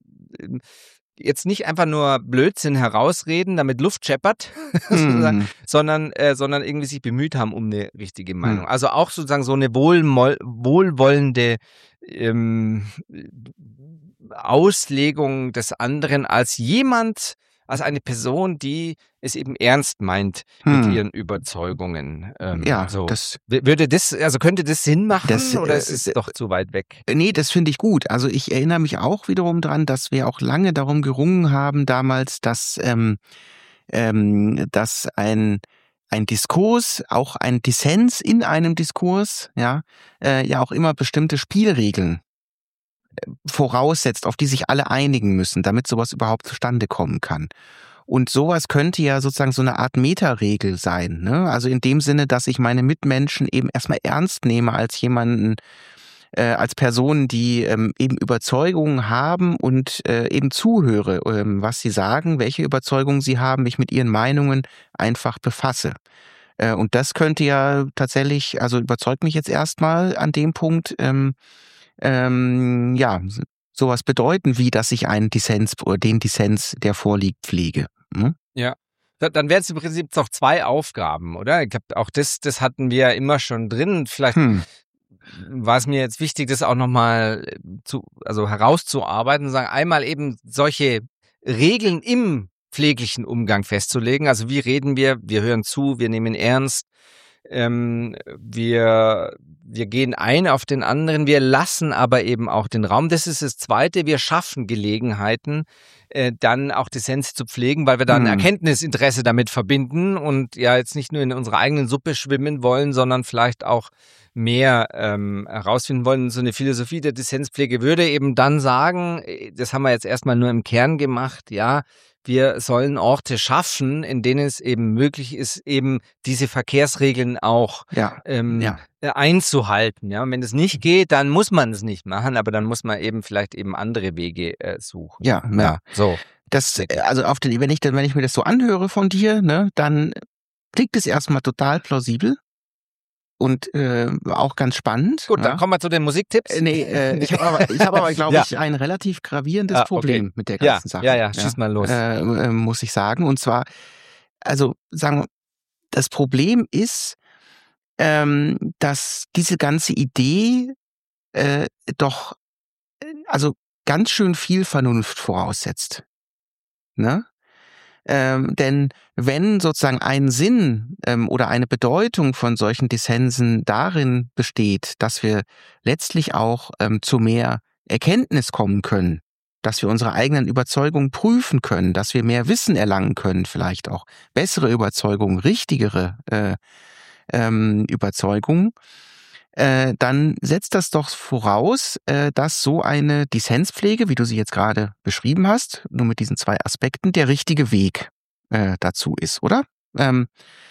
jetzt nicht einfach nur Blödsinn herausreden, damit Luft scheppert, sozusagen, Hm. sondern äh, sondern irgendwie sich bemüht haben um eine richtige Meinung. Hm. Also auch sozusagen so eine wohlmol- wohlwollende ähm, Auslegung des anderen als jemand, als eine Person, die es eben ernst meint mit Hm. ihren Überzeugungen. Ähm, Ja, so. das, W- Würde das, also könnte das Sinn machen Das, oder äh, ist es d- doch zu weit weg? nee, das finde ich gut. Also ich erinnere mich auch wiederum dran, dass wir auch lange darum gerungen haben damals, dass, ähm, ähm, dass ein, ein Diskurs, auch ein Dissens in einem Diskurs, ja, äh, ja auch immer bestimmte Spielregeln voraussetzt, auf die sich alle einigen müssen, damit sowas überhaupt zustande kommen kann. Und sowas könnte ja sozusagen so eine Art Metaregel sein, ne? Also in dem Sinne, dass ich meine Mitmenschen eben erstmal ernst nehme als jemanden, äh, als Personen, die ähm, eben Überzeugungen haben und äh, eben zuhöre, ähm, was sie sagen, welche Überzeugungen sie haben, mich mit ihren Meinungen einfach befasse. Äh, und das könnte ja tatsächlich, also überzeugt mich jetzt erstmal an dem Punkt, ähm, ähm, ja, sowas bedeuten, wie dass ich einen Dissens oder den Dissens, der vorliegt, pflege. Hm? Ja. Dann wären es im Prinzip noch zwei Aufgaben, oder? Ich glaube, auch das, das hatten wir ja immer schon drin. Vielleicht hm. war es mir jetzt wichtig, das auch nochmal zu, also herauszuarbeiten und sagen, einmal eben solche Regeln im pfleglichen Umgang festzulegen. Also wie reden wir? Wir hören zu, wir nehmen ernst, ähm, wir, wir gehen ein auf den anderen, wir lassen aber eben auch den Raum. Das ist das Zweite, wir schaffen Gelegenheiten, äh, dann auch Dissens zu pflegen, weil wir da ein hm. Erkenntnisinteresse damit verbinden und ja jetzt nicht nur in unserer eigenen Suppe schwimmen wollen, sondern vielleicht auch mehr ähm, herausfinden wollen. So eine Philosophie der Dissenspflege würde eben dann sagen, das haben wir jetzt erstmal nur im Kern gemacht, ja, wir sollen Orte schaffen, in denen es eben möglich ist, eben diese Verkehrsregeln auch ja, ähm, ja. einzuhalten. Ja, und wenn es nicht geht, dann muss man es nicht machen, aber dann muss man eben vielleicht eben andere Wege äh, suchen. Ja, ja, ja, so. Das, also auf den, wenn ich, wenn ich mir das so anhöre von dir, ne, dann klingt es erstmal total plausibel. Und äh, auch ganz spannend. Gut, ja. Dann kommen wir zu den Musiktipps. Äh, nee, äh, ich habe aber, ich hab aber glaube ja. ich, ein relativ gravierendes ah, okay. Problem mit der ganzen ja, Sache. Ja, ja, schieß ja. mal los. Äh, äh, muss ich sagen. Und zwar, also sagen wir, das Problem ist, ähm, dass diese ganze Idee äh, doch also ganz schön viel Vernunft voraussetzt. Ne? Ähm, denn wenn sozusagen ein Sinn ähm, oder eine Bedeutung von solchen Dissensen darin besteht, dass wir letztlich auch ähm, zu mehr Erkenntnis kommen können, dass wir unsere eigenen Überzeugungen prüfen können, dass wir mehr Wissen erlangen können, vielleicht auch bessere Überzeugungen, richtigere äh, ähm, Überzeugungen, äh, dann setzt das doch voraus, äh, dass so eine Dissenspflege, wie du sie jetzt gerade beschrieben hast, nur mit diesen zwei Aspekten, der richtige Weg äh, dazu ist, oder? Ähm,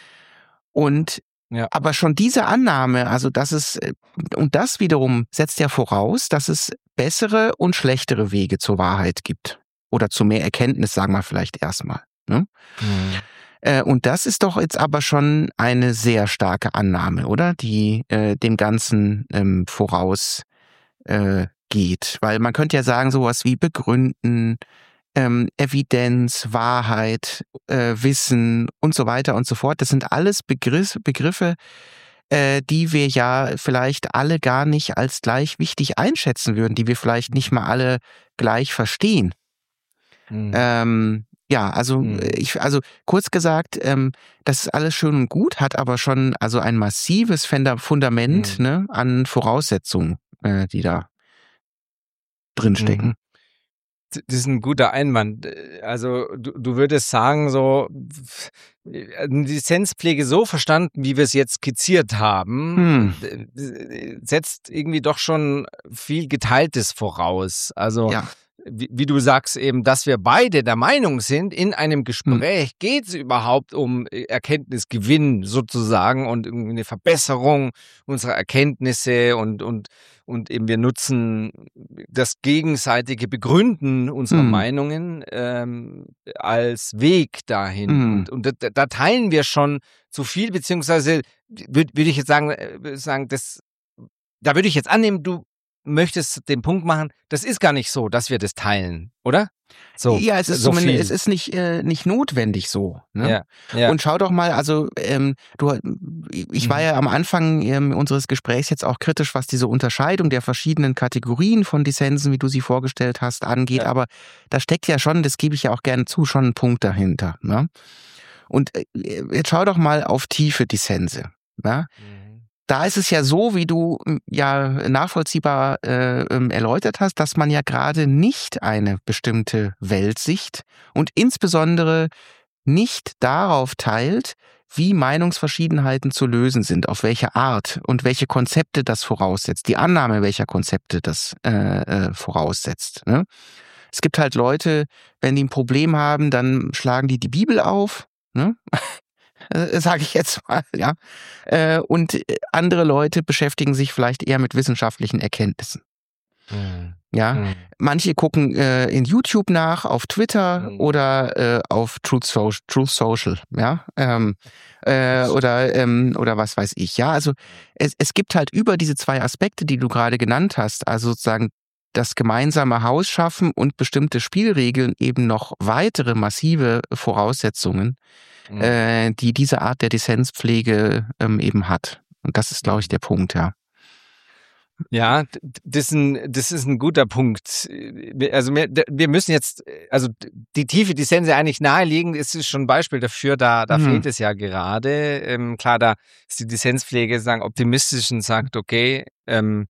und ja. aber schon diese Annahme, also dass es, und das wiederum setzt ja voraus, dass es bessere und schlechtere Wege zur Wahrheit gibt. Oder zu mehr Erkenntnis, sagen wir vielleicht erstmal. Ne? Mhm. Und das ist doch jetzt aber schon eine sehr starke Annahme, oder? Die äh, dem Ganzen ähm, voraus äh, geht. Weil man könnte ja sagen, sowas wie begründen, ähm, Evidenz, Wahrheit, äh, Wissen und so weiter und so fort. Das sind alles Begriff, Begriffe, äh, die wir ja vielleicht alle gar nicht als gleich wichtig einschätzen würden, die wir vielleicht nicht mal alle gleich verstehen. Mhm. Ähm, Ja, also mhm. ich, also kurz gesagt, ähm, das ist alles schön und gut, hat aber schon also ein massives Fundament mhm. ne, an Voraussetzungen, äh, die da drinstecken. Mhm. Das ist ein guter Einwand. Also du, du würdest sagen, so eine Dissenspflege so verstanden, wie wir es jetzt skizziert haben, hm. setzt irgendwie doch schon viel Geteiltes voraus. Also ja. Wie, wie du sagst eben, dass wir beide der Meinung sind, in einem Gespräch hm. geht es überhaupt um Erkenntnisgewinn sozusagen und irgendwie eine Verbesserung unserer Erkenntnisse und, und, und eben wir nutzen das gegenseitige Begründen unserer hm. Meinungen ähm, als Weg dahin. Hm. Und, und da, da teilen wir schon zu viel, beziehungsweise würde würd ich jetzt sagen, sagen das, da würde ich jetzt annehmen, du möchtest den Punkt machen, das ist gar nicht so, dass wir das teilen, oder? So, ja, es ist so zumindest, es ist nicht, äh, nicht notwendig so. Ne? Ja, ja. Und schau doch mal, also ähm, du, ich war ja am Anfang ähm, unseres Gesprächs jetzt auch kritisch, was diese Unterscheidung der verschiedenen Kategorien von Dissensen, wie du sie vorgestellt hast, angeht, ja. aber da steckt ja schon, das gebe ich ja auch gerne zu, schon ein Punkt dahinter. Ne? Und äh, jetzt schau doch mal auf tiefe Dissense. Ja? Mhm. Da ist es ja so, wie du ja nachvollziehbar äh, erläutert hast, dass man ja gerade nicht eine bestimmte Weltsicht und insbesondere nicht darauf teilt, wie Meinungsverschiedenheiten zu lösen sind, auf welche Art und welche Konzepte das voraussetzt, die Annahme welcher Konzepte das äh, äh, voraussetzt. Ne? Es gibt halt Leute, wenn die ein Problem haben, dann schlagen die die Bibel auf, ne? Äh, sage ich jetzt mal, ja. Äh, und andere Leute beschäftigen sich vielleicht eher mit wissenschaftlichen Erkenntnissen. Mhm. Ja, mhm. manche gucken äh, in YouTube nach, auf Twitter mhm. oder äh, auf Truth Social, Truth Social, ja, ähm, äh, oder ähm, oder was weiß ich. Ja, also es, es gibt halt über diese zwei Aspekte, die du gerade genannt hast, also sozusagen das gemeinsame Haus schaffen und bestimmte Spielregeln eben noch weitere massive Voraussetzungen, mhm. äh, die diese Art der Dissenspflege ähm, eben hat. Und das ist, glaube ich, der Punkt, ja. Ja, das ist, ein, das ist ein guter Punkt. Also wir, wir müssen jetzt, also die tiefe Dissense eigentlich naheliegend, ist schon ein Beispiel dafür, da, da mhm. fehlt es ja gerade. Ähm, klar, da ist die Dissenspflege sagen optimistisch und sagt, okay, ähm,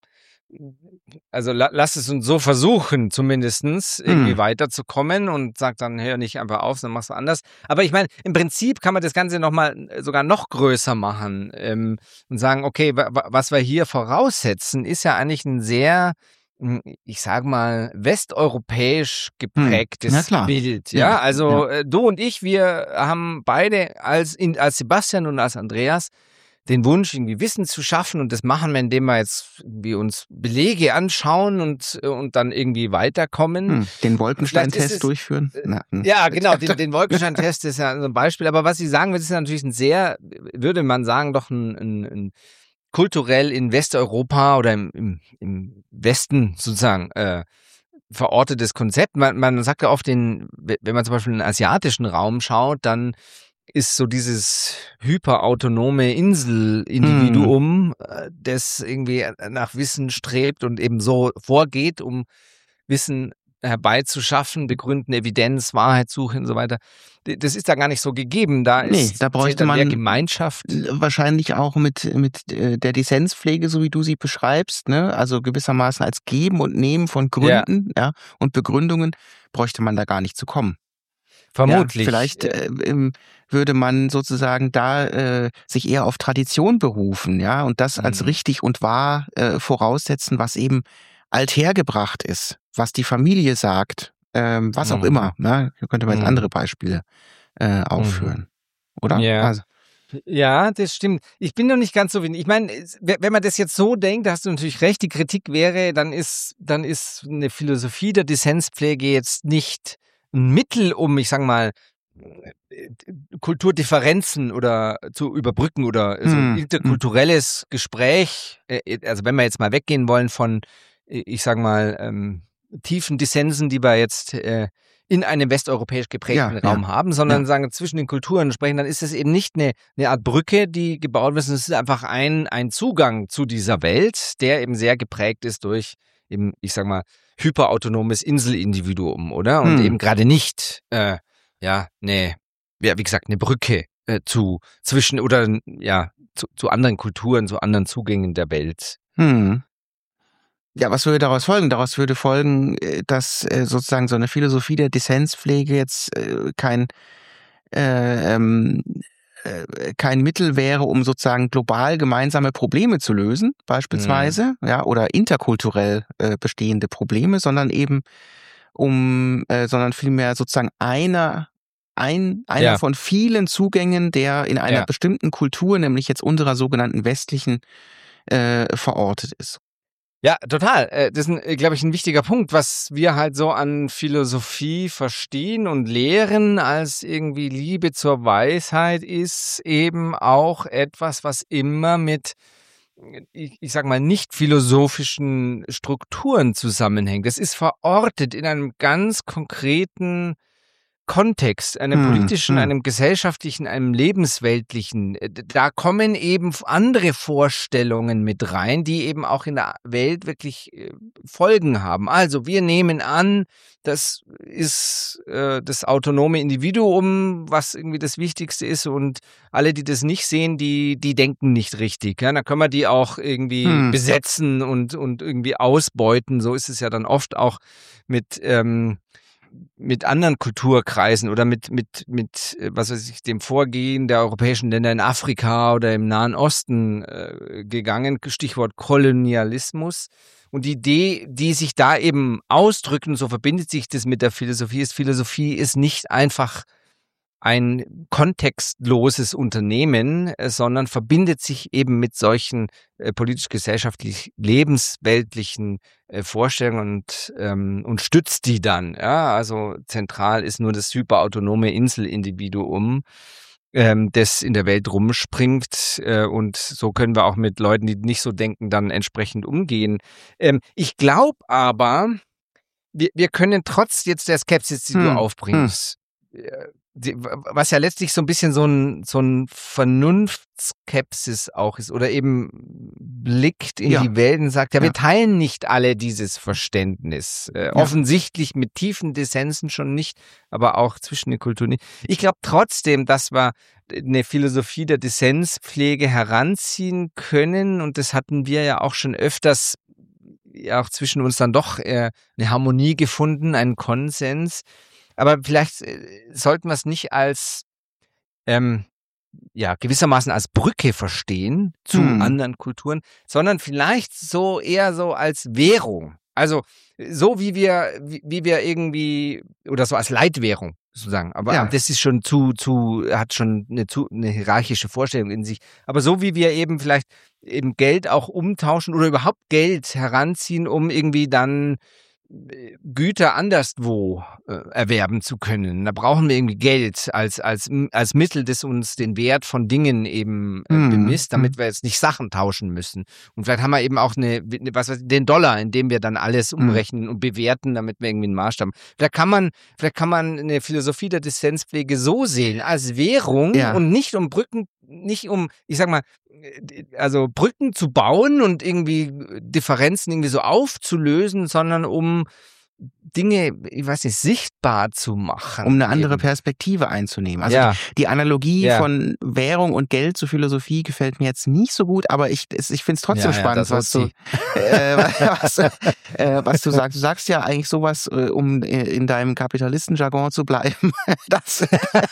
also la, lass es uns so versuchen, zumindestens irgendwie hm. weiterzukommen und sagt dann, hör nicht einfach auf, sondern mach's anders. Aber ich meine, im Prinzip kann man das Ganze nochmal sogar noch größer machen ähm, und sagen, okay, wa, was wir hier voraussetzen, ist ja eigentlich ein sehr, ich sag mal, westeuropäisch geprägtes hm. Bild. Ja, ja also ja. du und ich, wir haben beide als, als Sebastian und als Andreas den Wunsch, irgendwie Wissen zu schaffen, und das machen wir, indem wir jetzt wir uns Belege anschauen und, und dann irgendwie weiterkommen. Hm, den Wolkenstein-Test durchführen. Na, hm. Ja, genau, den, den Wolkenstein-Test ist ja ein Beispiel. Aber was Sie sagen, das ist natürlich ein sehr, würde man sagen, doch ein, ein, ein kulturell in Westeuropa oder im, im, im Westen sozusagen äh, verortetes Konzept. Man, man sagt ja oft, den, wenn man zum Beispiel in den asiatischen Raum schaut, dann ist so dieses hyperautonome Inselindividuum, mm. das irgendwie nach Wissen strebt und eben so vorgeht, um Wissen herbeizuschaffen, begründen, Evidenz, Wahrheitssuche und so weiter. Das ist da gar nicht so gegeben. Da nee, ist da bräuchte man Gemeinschaft. Wahrscheinlich auch mit, mit der Dissenspflege, so wie du sie beschreibst, ne? Also gewissermaßen als Geben und Nehmen von Gründen ja. Ja, und Begründungen, bräuchte man da gar nicht zu kommen. Vermutlich. Ja, vielleicht äh, ähm, würde man sozusagen da äh, sich eher auf Tradition berufen, ja, und das als mhm. richtig und wahr äh, voraussetzen, was eben althergebracht ist, was die Familie sagt, ähm, was mhm. auch immer. Ne? Hier könnte man jetzt mhm. andere Beispiele äh, aufführen, mhm. oder? Ja. Also. Ja, das stimmt. Ich bin noch nicht ganz so wenig. Ich meine, wenn man das jetzt so denkt, da hast du natürlich recht, die Kritik wäre, dann ist, dann ist eine Philosophie der Dissenspflege jetzt nicht ein Mittel, um, ich sag mal, Kulturdifferenzen oder zu überbrücken oder so ein interkulturelles Gespräch. Also wenn wir jetzt mal weggehen wollen von, ich sag mal, ähm, tiefen Dissensen, die wir jetzt äh, in einem westeuropäisch geprägten ja, Raum ja, haben, sondern ja. sagen, zwischen den Kulturen sprechen, dann ist es eben nicht eine, eine Art Brücke, die gebaut wird, sondern es ist einfach ein, ein Zugang zu dieser Welt, der eben sehr geprägt ist durch eben, ich sag mal, hyperautonomes Inselindividuum, oder? Und hm. eben gerade nicht, äh, ja, ne, ja, wie gesagt, eine Brücke äh, zu zwischen oder ja, zu, zu anderen Kulturen, zu anderen Zugängen der Welt. Hm. Ja, was würde daraus folgen? Daraus würde folgen, dass äh, sozusagen so eine Philosophie der Dissenspflege jetzt äh, kein äh, ähm, äh, kein Mittel wäre, um sozusagen global gemeinsame Probleme zu lösen, beispielsweise, mhm. ja, oder interkulturell äh, bestehende Probleme, sondern eben um, äh, sondern vielmehr sozusagen einer ein einer ja. von vielen Zugängen, der in einer ja. bestimmten Kultur, nämlich jetzt unserer sogenannten westlichen, äh, verortet ist. Ja, total. Das ist, glaube ich, ein wichtiger Punkt, was wir halt so an Philosophie verstehen und lehren als irgendwie Liebe zur Weisheit, ist eben auch etwas, was immer mit, ich, ich sag mal, nicht philosophischen Strukturen zusammenhängt. Das ist verortet in einem ganz konkreten Kontext, einem hm, politischen, hm. einem gesellschaftlichen, einem lebensweltlichen. Da kommen eben andere Vorstellungen mit rein, die eben auch in der Welt wirklich Folgen haben. Also wir nehmen an, das ist äh, das autonome Individuum, was irgendwie das Wichtigste ist, und alle, die das nicht sehen, die die denken nicht richtig. Ja? Da können wir die auch irgendwie hm. besetzen und, und irgendwie ausbeuten. So ist es ja dann oft auch mit ähm, mit anderen Kulturkreisen oder mit, mit, mit, was weiß ich, dem Vorgehen der europäischen Länder in Afrika oder im Nahen Osten äh, gegangen, Stichwort Kolonialismus. Und die Idee, die sich da eben ausdrückt, und so verbindet sich das mit der Philosophie, ist, Philosophie ist nicht einfach ein kontextloses Unternehmen, sondern verbindet sich eben mit solchen äh, politisch-gesellschaftlich lebensweltlichen äh, Vorstellungen und, ähm, und stützt die dann. Ja? Also zentral ist nur das hyperautonome Inselindividuum. ähm, das in der Welt rumspringt. Äh, und so können wir auch mit Leuten, die nicht so denken, dann entsprechend umgehen. Ähm, ich glaube aber, wir, wir können trotz jetzt der Skepsis, die hm. du aufbringst, hm. die, was ja letztlich so ein bisschen so ein, so ein Vernunftskepsis auch ist oder eben blickt in ja. die Welt und sagt, ja, ja, wir teilen nicht alle dieses Verständnis. Äh, ja. Offensichtlich mit tiefen Dissensen schon nicht, aber auch zwischen den Kulturen nicht. Ich glaube trotzdem, dass wir eine Philosophie der Dissenspflege heranziehen können und das hatten wir ja auch schon öfters ja auch zwischen uns dann doch äh, eine Harmonie gefunden, einen Konsens. Aber vielleicht äh, sollten wir es nicht als ähm, ja gewissermaßen als Brücke verstehen zu hm. anderen Kulturen, sondern vielleicht so eher so als Währung. Also so wie wir wie, wie wir irgendwie oder so als Leitwährung sozusagen. Aber ja. das ist schon zu zu hat schon eine zu eine hierarchische Vorstellung in sich. Aber so wie wir eben vielleicht eben Geld auch umtauschen oder überhaupt Geld heranziehen, um irgendwie dann Güter anderswo äh, erwerben zu können. Da brauchen wir irgendwie Geld als, als, als Mittel, das uns den Wert von Dingen eben äh, bemisst, damit wir jetzt nicht Sachen tauschen müssen. Und vielleicht haben wir eben auch eine, was weiß ich, den Dollar, in dem wir dann alles umrechnen und bewerten, damit wir irgendwie einen Maßstab haben. Vielleicht kann man, vielleicht kann man eine Philosophie der Dissenspflege so sehen, als Währung ja. und nicht um Brücken, nicht um, ich sag mal, also Brücken zu bauen und irgendwie Differenzen irgendwie so aufzulösen, sondern um Dinge, ich weiß nicht, sichtbar zu machen. Um eine andere eben. Perspektive einzunehmen. Also ja. die, die Analogie ja. von Währung und Geld zur Philosophie gefällt mir jetzt nicht so gut, aber ich, ich finde es trotzdem ja, spannend, ja, was, du, äh, was, äh, was du sagst. Du sagst ja eigentlich sowas, äh, um in deinem Kapitalistenjargon zu bleiben, dass,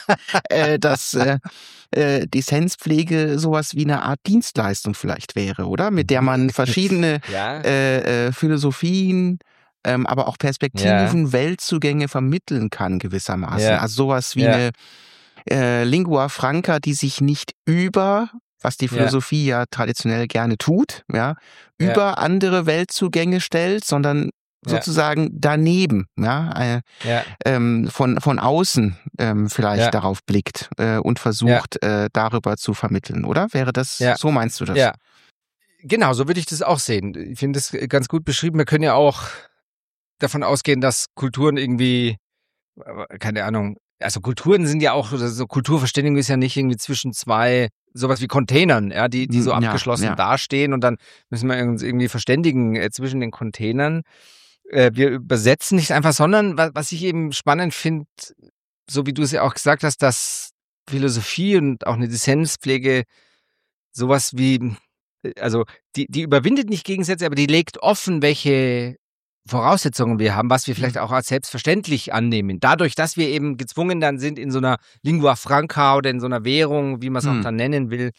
äh, dass äh, äh, Dissenspflege sowas wie eine Art Dienstleistung vielleicht wäre, oder? Mit der man verschiedene ja. äh, äh, Philosophien Ähm, aber auch Perspektiven, ja. Weltzugänge vermitteln kann gewissermaßen. Ja. Also sowas wie ja. eine äh, Lingua Franca, die sich nicht über, was die Philosophie ja, ja traditionell gerne tut, ja, ja. über andere Weltzugänge stellt, sondern ja. sozusagen daneben, ja, äh, ja. Ähm, von, von außen ähm, vielleicht ja. darauf blickt äh, und versucht, ja. äh, darüber zu vermitteln, oder? Wäre das, ja. so meinst du das? Ja, genau, so würde ich das auch sehen. Ich finde das ganz gut beschrieben. Wir können ja auch davon ausgehen, dass Kulturen irgendwie, keine Ahnung, also Kulturen sind ja auch, so Kulturverständigung ist ja nicht irgendwie zwischen zwei, sowas wie Containern, ja, die, die so ja, abgeschlossen ja. dastehen und dann müssen wir uns irgendwie verständigen äh, zwischen den Containern. Äh, wir übersetzen nicht einfach, sondern was, was ich eben spannend finde, so wie du es ja auch gesagt hast, dass Philosophie und auch eine Dissenspflege sowas wie, also die, die überwindet nicht Gegensätze, aber die legt offen, welche Voraussetzungen wir haben, was wir vielleicht auch als selbstverständlich annehmen. Dadurch, dass wir eben gezwungen dann sind, in so einer Lingua Franca oder in so einer Währung, wie man es hm. auch dann nennen will,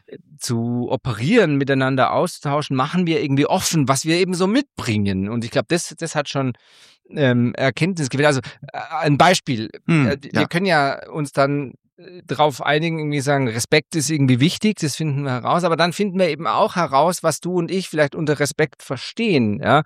zu operieren, miteinander auszutauschen, machen wir irgendwie offen, was wir eben so mitbringen. Und ich glaube, das, das hat schon ähm, Erkenntnisgewinn. Also äh, ein Beispiel. Hm, äh, wir ja. können ja uns dann drauf einigen, irgendwie sagen, Respekt ist irgendwie wichtig, das finden wir heraus, aber dann finden wir eben auch heraus, was du und ich vielleicht unter Respekt verstehen, ja.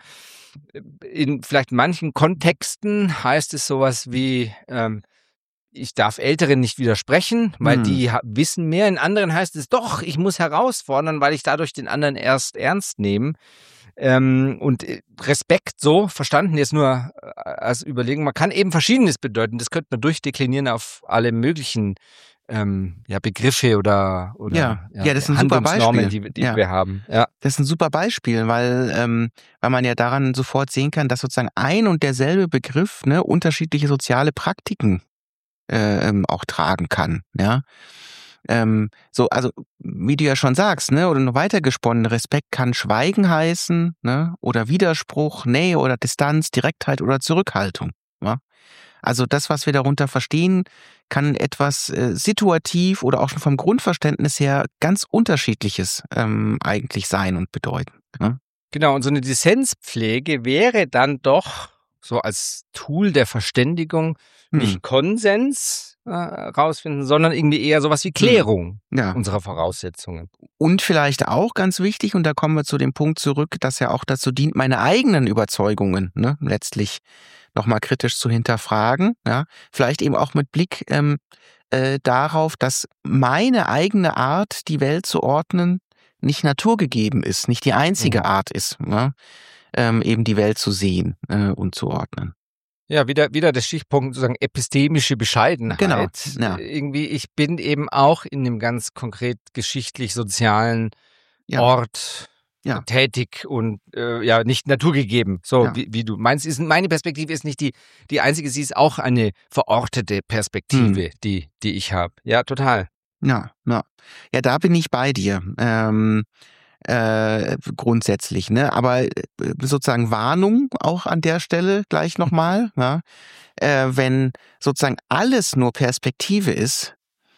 In vielleicht manchen Kontexten heißt es sowas wie, ähm, ich darf Älteren nicht widersprechen, weil hm. die wissen mehr. In anderen heißt es doch, ich muss herausfordern, weil ich dadurch den anderen erst ernst nehme. Ähm, und Respekt so, verstanden jetzt nur als Überlegung, man kann eben Verschiedenes bedeuten. Das könnte man durchdeklinieren auf alle möglichen ähm, ja, Begriffe oder, oder ja. Ja, ja, das ist ein super Beispiel, die, die ja. wir haben. Ja. Das ist ein super Beispiel, weil, ähm, weil man ja daran sofort sehen kann, dass sozusagen ein und derselbe Begriff ne, unterschiedliche soziale Praktiken äh, ähm, auch tragen kann. Ja. Ähm, so, also wie du ja schon sagst, ne, oder noch weiter gesponnen, Respekt kann Schweigen heißen, ne, oder Widerspruch, Nähe oder Distanz, Direktheit oder Zurückhaltung. Ja? Also das, was wir darunter verstehen, kann etwas äh, situativ oder auch schon vom Grundverständnis her ganz Unterschiedliches ähm, eigentlich sein und bedeuten. Ne? Genau, und so eine Dissenspflege wäre dann doch so als Tool der Verständigung hm. nicht Konsens äh, rausfinden, sondern irgendwie eher sowas wie Klärung hm. ja. unserer Voraussetzungen. Und vielleicht auch ganz wichtig, und da kommen wir zu dem Punkt zurück, dass ja auch dazu dient, meine eigenen Überzeugungen ne, letztlich nochmal kritisch zu hinterfragen. Ja? Vielleicht eben auch mit Blick ähm, äh, darauf, dass meine eigene Art, die Welt zu ordnen, nicht naturgegeben ist, nicht die einzige Mhm. Art ist, ne? ähm, eben die Welt zu sehen äh, und zu ordnen. Ja, wieder, wieder der Stichpunkt sozusagen epistemische Genau, Bescheidenheit. ja, Irgendwie, ich bin eben auch in einem ganz konkret geschichtlich-sozialen ja, Ort äh, ja, tätig und äh, ja, nicht naturgegeben. So ja. wie, wie du meinst, ist, meine Perspektive ist nicht die, die einzige, sie ist auch eine verortete Perspektive, Hm. die, die ich habe. Ja, total. Ja, ja. Ja, da bin ich bei dir. Ähm, äh, grundsätzlich, ne? Aber äh, sozusagen Warnung auch an der Stelle gleich nochmal, ja? Äh, wenn sozusagen alles nur Perspektive ist,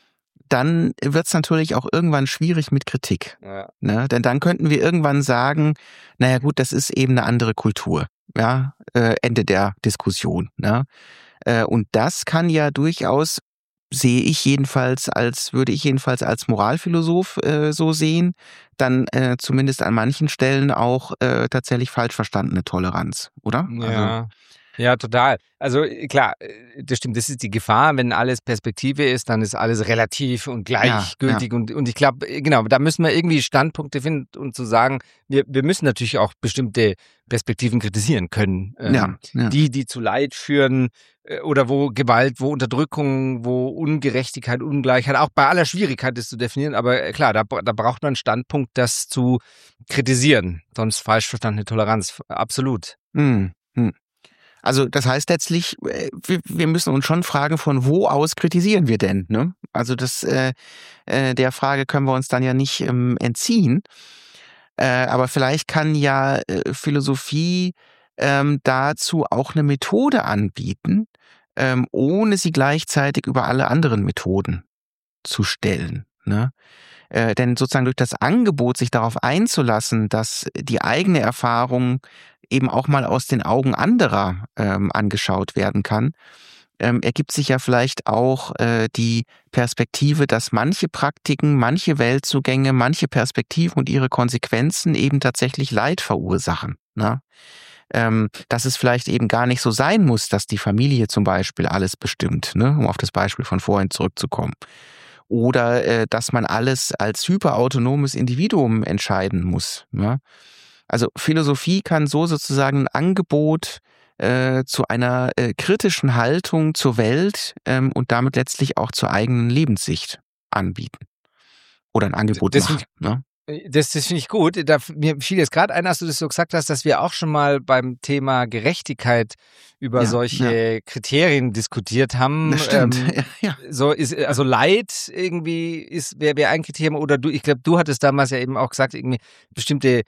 dann wird es natürlich auch irgendwann schwierig mit Kritik. Ja. Ne? Denn dann könnten wir irgendwann sagen, naja gut, das ist eben eine andere Kultur. Ja, äh, Ende der Diskussion. Ne? Äh, und das kann ja durchaus, sehe ich jedenfalls als, würde ich jedenfalls als Moralphilosoph äh, so sehen, dann äh, zumindest an manchen Stellen auch äh, tatsächlich falsch verstandene Toleranz, oder? Also, Ja, ja, total. Also äh, klar, äh, das stimmt, das ist die Gefahr, wenn alles Perspektive ist, dann ist alles relativ und ja, ja, gleichgültig und, und ich glaube, äh, genau, da müssen wir irgendwie Standpunkte finden und zu sagen, wir, wir müssen natürlich auch bestimmte Perspektiven kritisieren können. ja, Ähm, ja, die, die zu Leid führen äh, oder wo Gewalt, wo Unterdrückung, wo Ungerechtigkeit, Ungleichheit, auch bei aller Schwierigkeit das zu definieren, aber äh, klar, da, bra- da braucht man einen Standpunkt, das zu kritisieren, sonst falsch verstandene Toleranz, absolut. hm, hm. Also das heißt letztlich, äh, wir, wir müssen uns schon fragen, von wo aus kritisieren wir denn? Ne? Also das, äh, äh, der Frage können wir uns dann ja nicht ähm, entziehen. Äh, aber vielleicht kann ja äh, Philosophie ähm, dazu auch eine Methode anbieten, ähm, ohne sie gleichzeitig über alle anderen Methoden zu stellen. Ne? Äh, denn sozusagen durch das Angebot, sich darauf einzulassen, dass die eigene Erfahrung eben auch mal aus den Augen anderer ähm, angeschaut werden kann, ähm, ergibt sich ja vielleicht auch äh, die Perspektive, dass manche Praktiken, manche Weltzugänge, manche Perspektiven und ihre Konsequenzen eben tatsächlich Leid verursachen. Ne? Ähm, dass es vielleicht eben gar nicht so sein muss, dass die Familie zum Beispiel alles bestimmt, ne? Um auf das Beispiel von vorhin zurückzukommen. Oder äh, dass man alles als hyperautonomes Individuum entscheiden muss. Ja? Also Philosophie kann so sozusagen ein Angebot äh, zu einer äh, kritischen Haltung zur Welt ähm, und damit letztlich auch zur eigenen Lebenssicht anbieten. Oder ein Angebot Das finde machen. Ne? ich, das, das finde ich gut. Da, mir fiel jetzt gerade ein, als du das so gesagt hast, dass wir auch schon mal beim Thema Gerechtigkeit über Ja, ja. solche Kriterien diskutiert haben. Das stimmt. Ähm, Ja, ja. so ist, also Leid irgendwie ist, wäre wär ein Kriterium oder du, ich glaube, du hattest damals ja eben auch gesagt, irgendwie bestimmte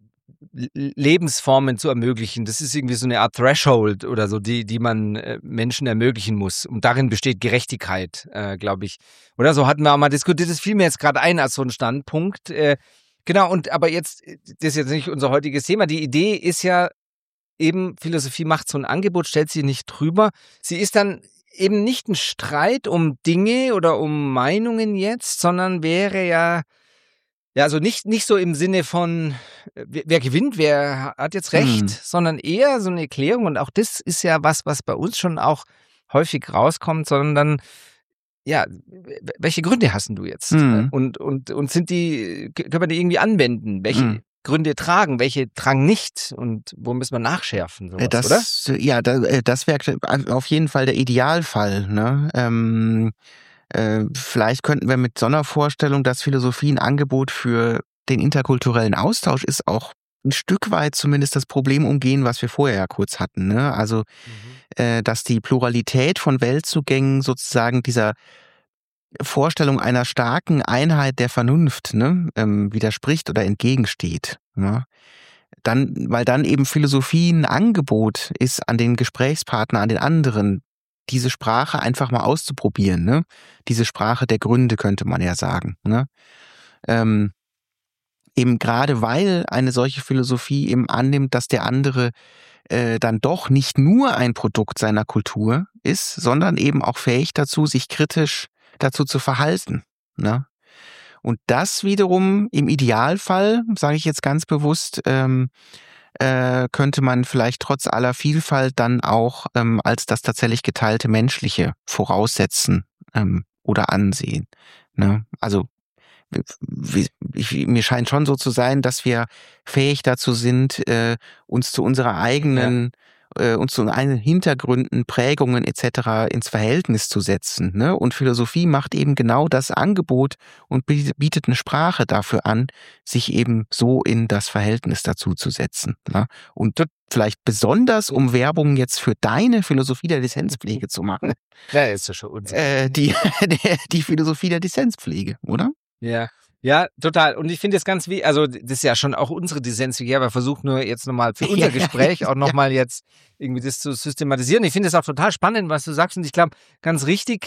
L- Lebensformen zu ermöglichen. Das ist irgendwie so eine Art Threshold oder so, die, die man äh, Menschen ermöglichen muss. Und darin besteht Gerechtigkeit, äh, glaube ich. Oder so hatten wir auch mal diskutiert. Das fiel mir jetzt gerade ein als so ein Standpunkt. Äh, genau, und aber jetzt, äh, das ist jetzt nicht unser heutiges Thema. Die Idee ist ja eben, Philosophie macht so ein Angebot, stellt sie nicht drüber. Sie ist dann eben nicht ein Streit um Dinge oder um Meinungen jetzt, sondern wäre ja ja, also nicht, nicht so im Sinne von, äh, wer, wer gewinnt, wer hat jetzt recht, Hm. sondern eher so eine Erklärung. Und auch das ist ja was, was bei uns schon auch häufig rauskommt, sondern ja, w- welche Gründe hast denn du jetzt? Äh, Hm. Und, und, und sind die, k- können wir die irgendwie anwenden? Welche Hm. Gründe tragen, welche tragen nicht? Und wo müssen wir nachschärfen, Äh, sowas, oder? Das, äh, ja, da, äh, das wäre auf jeden Fall der Idealfall. Ne? Ähm, äh, vielleicht könnten wir mit so einer Vorstellung, dass Philosophie ein Angebot für den interkulturellen Austausch ist, auch ein Stück weit zumindest das Problem umgehen, was wir vorher ja kurz hatten. Ne? Also, Mhm. äh, dass die Pluralität von Weltzugängen sozusagen dieser Vorstellung einer starken Einheit der Vernunft ne, ähm, widerspricht oder entgegensteht. Ne? Dann, weil dann eben Philosophie ein Angebot ist an den Gesprächspartner, an den anderen, diese Sprache einfach mal auszuprobieren. Ne? Diese Sprache der Gründe, könnte man ja sagen. Ne? Ähm, eben gerade weil eine solche Philosophie eben annimmt, dass der andere äh, dann doch nicht nur ein Produkt seiner Kultur ist, sondern eben auch fähig dazu, sich kritisch dazu zu verhalten. Ne? Und das wiederum im Idealfall, sage ich jetzt ganz bewusst, ähm, äh, könnte man vielleicht trotz aller Vielfalt dann auch ähm, als das tatsächlich geteilte Menschliche voraussetzen ähm, oder ansehen. Ne? Also wie, ich, mir scheint schon so zu sein, dass wir fähig dazu sind, äh, uns zu unserer eigenen, ja. äh, uns zu eigenen Hintergründen, Prägungen et cetera ins Verhältnis zu setzen. Ne? Und Philosophie macht eben genau das Angebot und bietet eine Sprache dafür an, sich eben so in das Verhältnis dazu zu setzen. Ne? Und vielleicht besonders, um Werbung jetzt für deine Philosophie der Dissenzpflege zu machen. Ja, ist ja schon unser. Äh, die, die Philosophie der Dissenzpflege, oder? Ja, ja, total. Und ich finde es ganz wie, also das ist ja schon auch unsere Dissenzpflege, aber versucht nur jetzt nochmal für unser Gespräch auch nochmal ja. jetzt irgendwie das zu systematisieren. Ich finde es auch total spannend, was du sagst, und ich glaube, ganz richtig,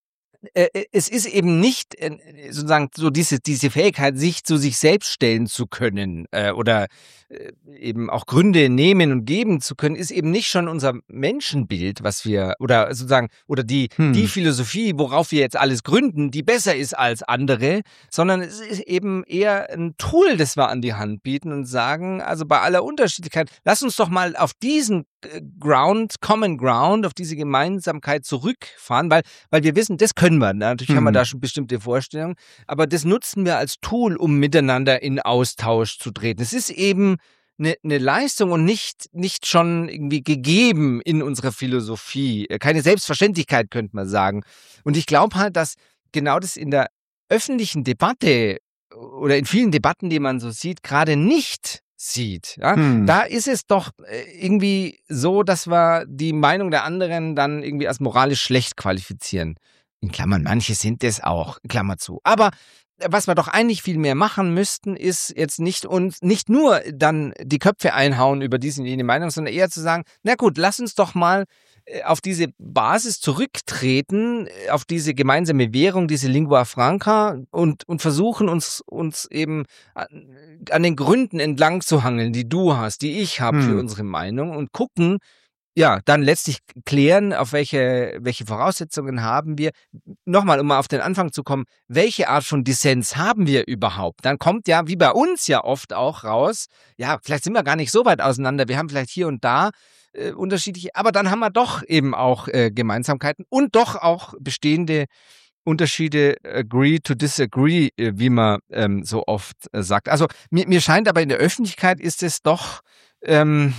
äh, es ist eben nicht äh, sozusagen so diese, diese Fähigkeit, sich zu sich selbst stellen zu können äh, oder äh, eben auch Gründe nehmen und geben zu können, ist eben nicht schon unser Menschenbild, was wir, oder sozusagen, oder die, hm. die Philosophie, worauf wir jetzt alles gründen, die besser ist als andere, sondern es ist eben eher ein Tool, das wir an die Hand bieten und sagen, also bei aller Unterschiedlichkeit, lass uns doch mal auf diesen Ground, Common Ground, auf diese Gemeinsamkeit zurückfahren, weil, weil wir wissen, das können wir. Natürlich hm. haben wir da schon bestimmte Vorstellungen, aber das nutzen wir als Tool, um miteinander in Austausch zu treten. Es ist eben eine, eine Leistung und nicht, nicht schon irgendwie gegeben in unserer Philosophie. Keine Selbstverständlichkeit, könnte man sagen. Und ich glaube halt, dass genau das in der öffentlichen Debatte oder in vielen Debatten, die man so sieht, gerade nicht sieht. Ja? Hm. Da ist es doch irgendwie so, dass wir die Meinung der anderen dann irgendwie als moralisch schlecht qualifizieren. In Klammern, manche sind das auch, Klammer zu. Aber was wir doch eigentlich viel mehr machen müssten, ist jetzt nicht uns, nicht nur dann die Köpfe einhauen über diese und jene Meinung, sondern eher zu sagen, na gut, lass uns doch mal auf diese Basis zurücktreten, auf diese gemeinsame Währung, diese Lingua Franca und, und versuchen uns, uns eben an, an den Gründen entlang zu hangeln, die du hast, die ich habe hm. für unsere Meinung und gucken, ja, dann letztlich klären, auf welche, welche Voraussetzungen haben wir. Nochmal, um mal auf den Anfang zu kommen, welche Art von Dissens haben wir überhaupt? Dann kommt ja, wie bei uns ja oft auch raus, ja, vielleicht sind wir gar nicht so weit auseinander, wir haben vielleicht hier und da äh, unterschiedliche, aber dann haben wir doch eben auch äh, Gemeinsamkeiten und doch auch bestehende Unterschiede, agree to disagree, äh, wie man ähm, so oft äh, sagt. Also mir, mir scheint aber in der Öffentlichkeit ist es doch ähm,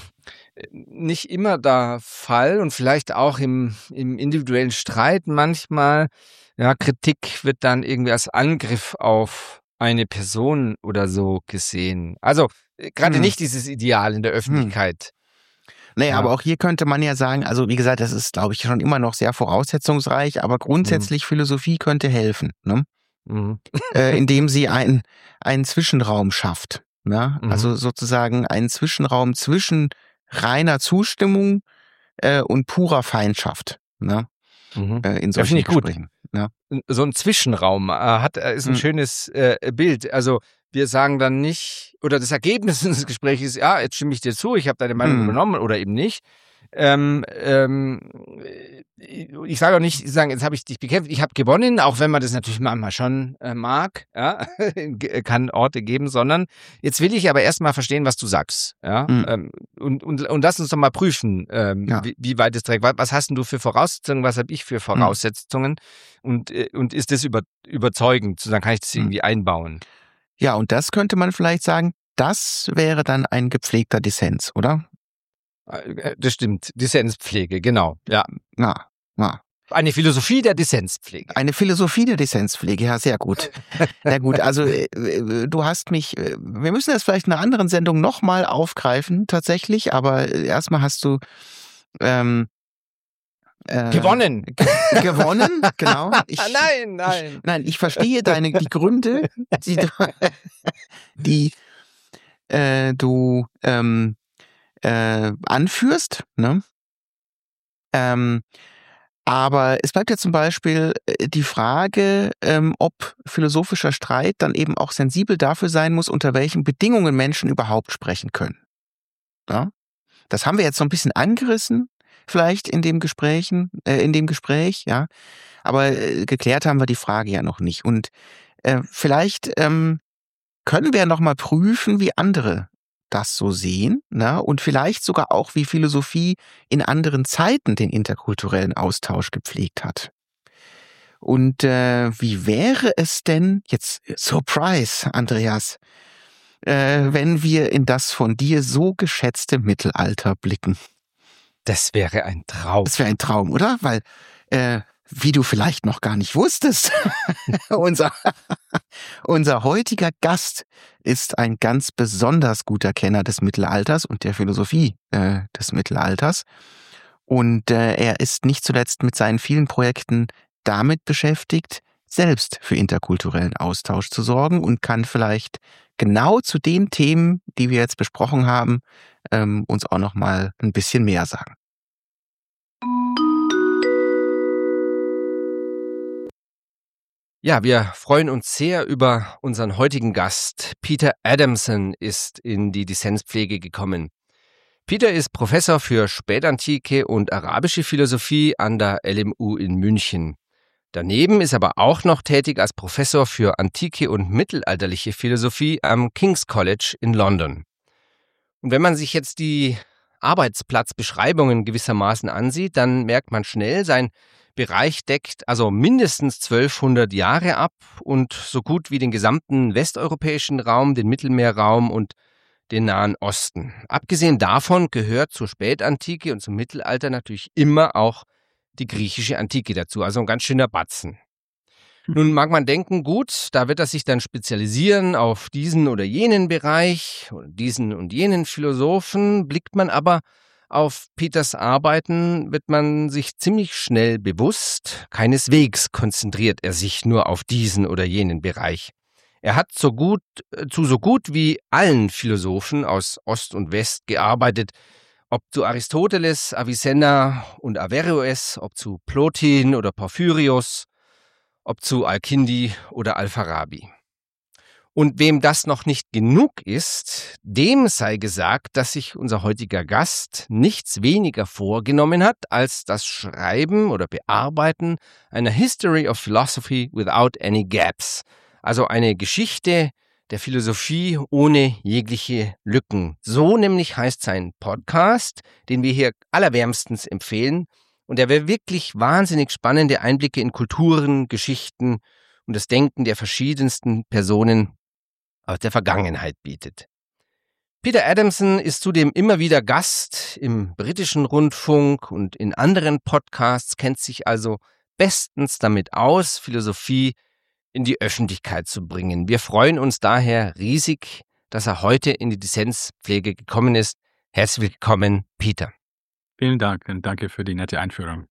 nicht immer der Fall und vielleicht auch im, im individuellen Streit manchmal, ja, Kritik wird dann irgendwie als Angriff auf eine Person oder so gesehen. Also gerade hm. nicht dieses Ideal in der Öffentlichkeit. Hm. Naja, ja. aber auch hier könnte man ja sagen, also wie gesagt, das ist, glaube ich, schon immer noch sehr voraussetzungsreich, aber grundsätzlich hm. Philosophie könnte helfen, ne? Mhm. äh, indem sie ein, einen Zwischenraum schafft. Ja? Mhm. Also sozusagen einen Zwischenraum zwischen reiner Zustimmung äh, und purer Feindschaft, ne? Mhm. Äh, in solchen ja, Gesprächen. Ja. So ein Zwischenraum äh, hat ist ein mhm. schönes äh, Bild. Also wir sagen dann nicht, oder das Ergebnis des Gesprächs ist, ja, jetzt stimme ich dir zu, ich habe deine Meinung mhm. übernommen oder eben nicht. Ähm, ähm, ich sage auch nicht, sagen, jetzt habe ich dich bekämpft, ich habe gewonnen, auch wenn man das natürlich manchmal schon äh, mag, ja, kann Orte geben, sondern jetzt will ich aber erstmal verstehen, was du sagst, ja, mhm. ähm, und, und, und lass uns doch mal prüfen, ähm, ja. wie, wie weit es trägt. Was hast denn du für Voraussetzungen, was habe ich für Voraussetzungen mhm. und, und ist das über, überzeugend, so, dann kann ich das irgendwie mhm. einbauen. Ja, und das könnte man vielleicht sagen, das wäre dann ein gepflegter Dissens, oder? Das stimmt, Dissenspflege, genau, ja. Na, na. Eine Philosophie der Dissenspflege. Eine Philosophie der Dissenspflege, ja, sehr gut. Sehr gut, also du hast mich, wir müssen das vielleicht in einer anderen Sendung nochmal aufgreifen, tatsächlich, aber erstmal hast du ähm, äh, gewonnen. G- gewonnen, genau. Ich, nein, nein. Ich, nein, ich verstehe deine, die Gründe, die, die äh, du ähm, Äh, anführst, ne? Ähm, aber es bleibt ja zum Beispiel die Frage, ähm, ob philosophischer Streit dann eben auch sensibel dafür sein muss, unter welchen Bedingungen Menschen überhaupt sprechen können. Ja? Das haben wir jetzt so ein bisschen angerissen, vielleicht in dem Gesprächen, äh, in dem Gespräch, ja. Aber äh, geklärt haben wir die Frage ja noch nicht. Und äh, vielleicht ähm, können wir noch mal prüfen, wie andere das so sehen, ne? Und vielleicht sogar auch, wie Philosophie in anderen Zeiten den interkulturellen Austausch gepflegt hat. Und äh, wie wäre es denn, jetzt Surprise, Andreas, äh, wenn wir in das von dir so geschätzte Mittelalter blicken? Das wäre ein Traum. Das wäre ein Traum, oder? Weil, äh, wie du vielleicht noch gar nicht wusstest, unser, unser heutiger Gast ist ein ganz besonders guter Kenner des Mittelalters und der Philosophie äh, des Mittelalters. Und äh, er ist nicht zuletzt mit seinen vielen Projekten damit beschäftigt, selbst für interkulturellen Austausch zu sorgen und kann vielleicht genau zu den Themen, die wir jetzt besprochen haben, ähm, uns auch noch mal ein bisschen mehr sagen. Ja, wir freuen uns sehr über unseren heutigen Gast. Peter Adamson ist in die Dissenspflege gekommen. Peter ist Professor für Spätantike und arabische Philosophie an der L M U in München. Daneben ist er aber auch noch tätig als Professor für antike und mittelalterliche Philosophie am King's College in London. Und wenn man sich jetzt die Arbeitsplatzbeschreibungen gewissermaßen ansieht, dann merkt man schnell, sein Bereich deckt also mindestens zwölfhundert Jahre ab und so gut wie den gesamten westeuropäischen Raum, den Mittelmeerraum und den Nahen Osten. Abgesehen davon gehört zur Spätantike und zum Mittelalter natürlich immer auch die griechische Antike dazu, also ein ganz schöner Batzen. Nun mag man denken, gut, da wird er sich dann spezialisieren auf diesen oder jenen Bereich, oder diesen und jenen Philosophen. Blickt man aber auf Peters Arbeiten, wird man sich ziemlich schnell bewusst, keineswegs konzentriert er sich nur auf diesen oder jenen Bereich. Er hat so gut, zu so gut wie allen Philosophen aus Ost und West gearbeitet, ob zu Aristoteles, Avicenna und Averroes, ob zu Plotin oder Porphyrios, ob zu Al-Kindi oder Al-Farabi. Und wem das noch nicht genug ist, dem sei gesagt, dass sich unser heutiger Gast nichts weniger vorgenommen hat, als das Schreiben oder Bearbeiten einer History of Philosophy without any gaps, also eine Geschichte der Philosophie ohne jegliche Lücken. So nämlich heißt sein Podcast, den wir hier allerwärmstens empfehlen. Und er wird wirklich wahnsinnig spannende Einblicke in Kulturen, Geschichten und das Denken der verschiedensten Personen aus der Vergangenheit bietet. Peter Adamson ist zudem immer wieder Gast im britischen Rundfunk und in anderen Podcasts, kennt sich also bestens damit aus, Philosophie in die Öffentlichkeit zu bringen. Wir freuen uns daher riesig, dass er heute in die Dissenspflege gekommen ist. Herzlich willkommen, Peter. Vielen Dank und danke für die nette Einführung.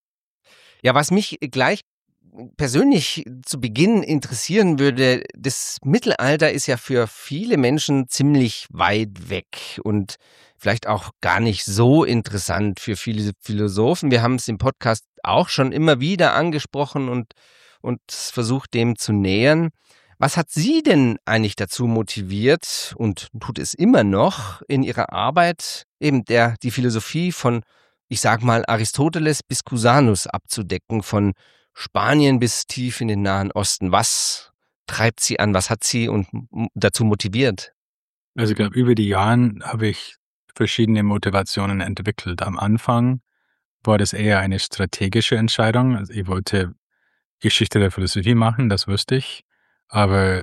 Ja, was mich gleich persönlich zu Beginn interessieren würde, das Mittelalter ist ja für viele Menschen ziemlich weit weg und vielleicht auch gar nicht so interessant für viele Philosophen. Wir haben es im Podcast auch schon immer wieder angesprochen und, und versucht, dem zu nähern. Was hat Sie denn eigentlich dazu motiviert und tut es immer noch in Ihrer Arbeit, eben der, die Philosophie von, ich sag mal, Aristoteles bis Cusanus abzudecken, von Spanien bis tief in den Nahen Osten? Was treibt Sie an? Was hat Sie und dazu motiviert? Also ich glaube, über die Jahre habe ich verschiedene Motivationen entwickelt. Am Anfang war das eher eine strategische Entscheidung. Also ich wollte Geschichte der Philosophie machen, das wusste ich. Aber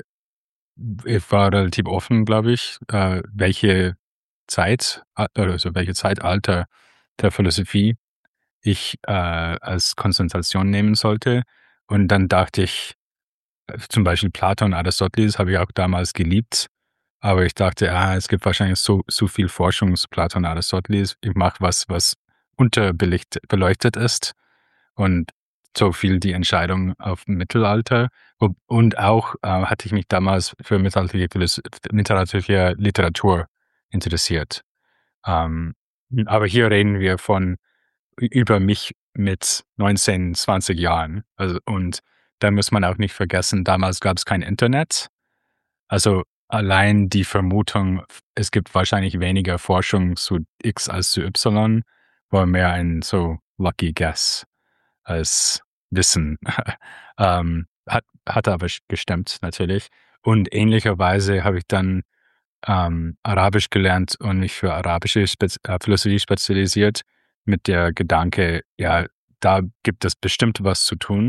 ich war relativ offen, glaube ich, äh, welche Zeit, also welche Zeitalter der Philosophie ich äh, als Konzentration nehmen sollte. Und dann dachte ich, zum Beispiel Platon und Aristoteles habe ich auch damals geliebt. Aber ich dachte, ah, es gibt wahrscheinlich so, so viel Forschung zu Platon und Aristoteles. Ich mache was, was unterbeleuchtet ist. Und so viel die Entscheidung auf Mittelalter. Und auch äh, hatte ich mich damals für mittelalterliche, mittelalterliche Literatur interessiert. Ähm, aber hier reden wir von über mich mit neunzehn, zwanzig Jahren. Also, und da muss man auch nicht vergessen, damals gab es kein Internet. Also allein die Vermutung, es gibt wahrscheinlich weniger Forschung zu X als zu Y, war mehr ein so lucky guess als Wissen. ähm, hat, hat aber gestimmt, natürlich. Und ähnlicherweise habe ich dann ähm, Arabisch gelernt und mich für arabische Spez- äh, Philosophie spezialisiert, mit der Gedanke, ja, da gibt es bestimmt was zu tun.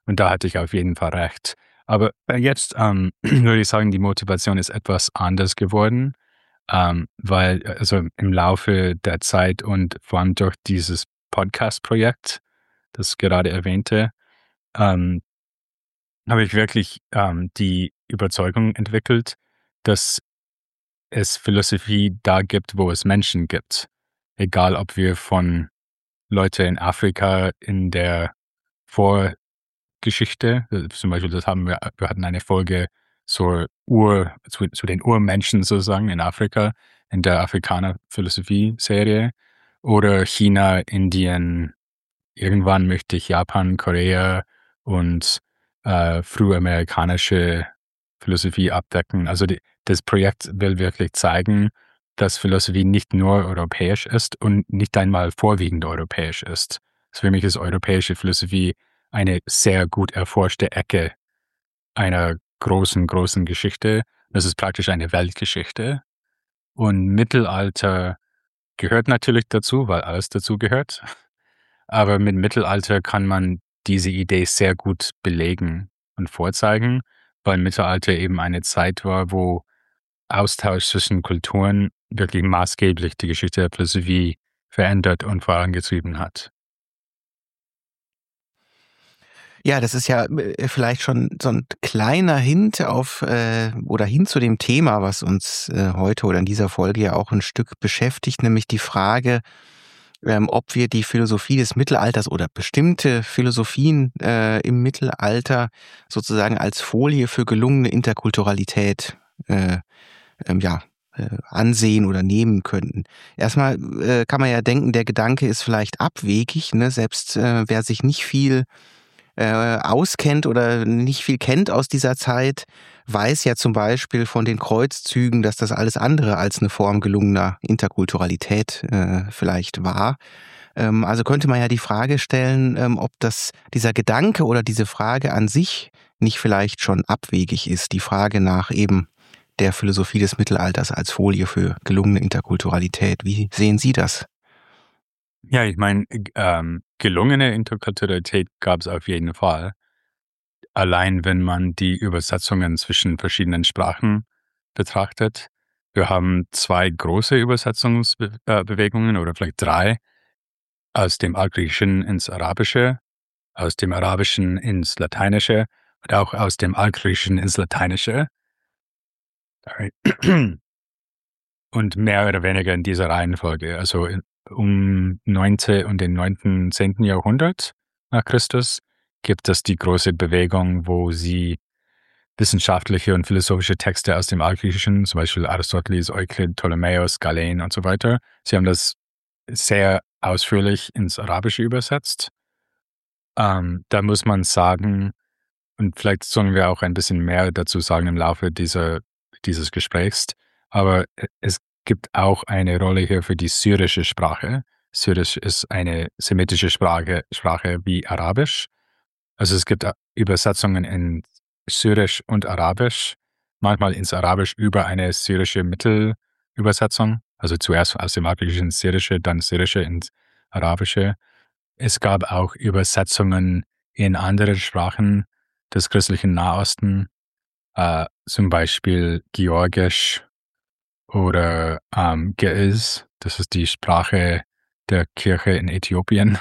Und da hatte ich auf jeden Fall recht. Aber jetzt ähm, würde ich sagen, die Motivation ist etwas anders geworden, ähm, weil also im Laufe der Zeit und vor allem durch dieses Podcast-Projekt, das ich gerade erwähnte, ähm, habe ich wirklich ähm, die Überzeugung entwickelt, dass es Philosophie da gibt, wo es Menschen gibt. Egal, ob wir von Leute in Afrika in der Vorgeschichte, äh, zum Beispiel, das haben wir, wir hatten eine Folge zur Ur, zu, zu den Urmenschen sozusagen in Afrika, in der Afrikaner-Philosophie-Serie, oder China, Indien, irgendwann möchte ich Japan, Korea und äh, frühamerikanische Philosophie abdecken. Also die, das Projekt will wirklich zeigen, dass Philosophie nicht nur europäisch ist und nicht einmal vorwiegend europäisch ist. Also für mich ist europäische Philosophie eine sehr gut erforschte Ecke einer großen, großen Geschichte. Das ist praktisch eine Weltgeschichte. Und Mittelalter gehört natürlich dazu, weil alles dazu gehört. Aber mit Mittelalter kann man diese Idee sehr gut belegen und vorzeigen, weil Mittelalter eben eine Zeit war, wo Austausch zwischen Kulturen wirklich maßgeblich die Geschichte der Philosophie verändert und vorangetrieben hat. Ja, das ist ja äh, vielleicht schon so ein kleiner Hint auf äh, oder hin zu dem Thema, was uns äh, heute oder in dieser Folge ja auch ein Stück beschäftigt, nämlich die Frage, ähm, ob wir die Philosophie des Mittelalters oder bestimmte Philosophien äh, im Mittelalter sozusagen als Folie für gelungene Interkulturalität äh, ähm, ja, äh, ansehen oder nehmen könnten. Erstmal äh, kann man ja denken, der Gedanke ist vielleicht abwegig, ne? Selbst äh, wer sich nicht viel äh, auskennt oder nicht viel kennt aus dieser Zeit, weiß ja zum Beispiel von den Kreuzzügen, dass das alles andere als eine Form gelungener Interkulturalität äh, vielleicht war. Ähm, also könnte man ja die Frage stellen, ähm, ob das dieser Gedanke oder diese Frage an sich nicht vielleicht schon abwegig ist, die Frage nach eben der Philosophie des Mittelalters als Folie für gelungene Interkulturalität. Wie sehen Sie das? Ja, ich meine, ähm, gelungene Interkulturalität gab es auf jeden Fall. Allein wenn man die Übersetzungen zwischen verschiedenen Sprachen betrachtet. Wir haben zwei große Übersetzungsbewegungen oder vielleicht drei, aus dem Altgriechischen ins Arabische, aus dem Arabischen ins Lateinische und auch aus dem Altgriechischen ins Lateinische. Und mehr oder weniger in dieser Reihenfolge. Also um neunte und den neunten, zehnten Jahrhundert nach Christus gibt es die große Bewegung, wo sie wissenschaftliche und philosophische Texte aus dem Altgriechischen, zum Beispiel Aristoteles, Euklid, Ptolemäus, Galen und so weiter, sie haben das sehr ausführlich ins Arabische übersetzt. Ähm, da muss man sagen, und vielleicht sollen wir auch ein bisschen mehr dazu sagen im Laufe dieser, dieses Gesprächs, aber es gibt auch eine Rolle hier für die syrische Sprache. Syrisch ist eine semitische Sprache, Sprache wie Arabisch. Also es gibt Übersetzungen in Syrisch und Arabisch, manchmal ins Arabisch über eine syrische Mittelübersetzung, also zuerst aus dem Arabischen ins Syrische, dann Syrische ins Arabische. Es gab auch Übersetzungen in andere Sprachen des christlichen Nahosten, äh, zum Beispiel Georgisch oder ähm, Ge'ez, das ist die Sprache der Kirche in Äthiopien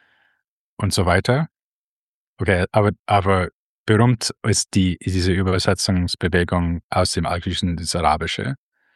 und so weiter. Okay, aber, aber berühmt ist die, diese Übersetzungsbewegung aus dem Altgriechischen ins Arabische.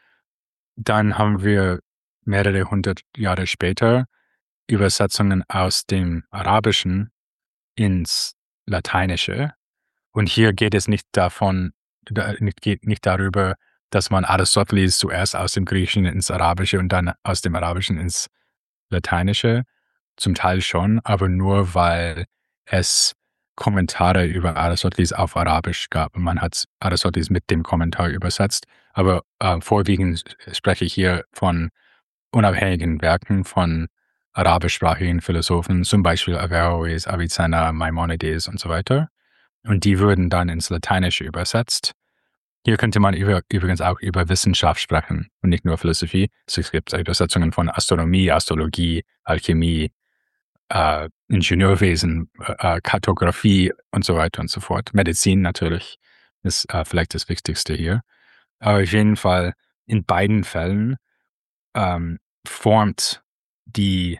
Dann haben wir mehrere hundert Jahre später Übersetzungen aus dem Arabischen ins Lateinische. Und hier geht es nicht davon, nicht, geht nicht darüber, dass man Aristoteles zuerst aus dem Griechischen ins Arabische und dann aus dem Arabischen ins Lateinische, zum Teil schon, aber nur weil es Kommentare über Aristoteles auf Arabisch gab. Und man hat Aristoteles mit dem Kommentar übersetzt. Aber äh, vorwiegend spreche ich hier von unabhängigen Werken von arabischsprachigen Philosophen, zum Beispiel Averroes, Avicenna, Maimonides und so weiter. Und die würden dann ins Lateinische übersetzt. Hier könnte man über, übrigens auch über Wissenschaft sprechen und nicht nur Philosophie. Es gibt Übersetzungen von Astronomie, Astrologie, Alchemie äh, Ingenieurwesen, äh, Kartografie und so weiter und so fort. Medizin natürlich ist äh, vielleicht das Wichtigste hier. Aber auf jeden Fall in beiden Fällen ähm, formt die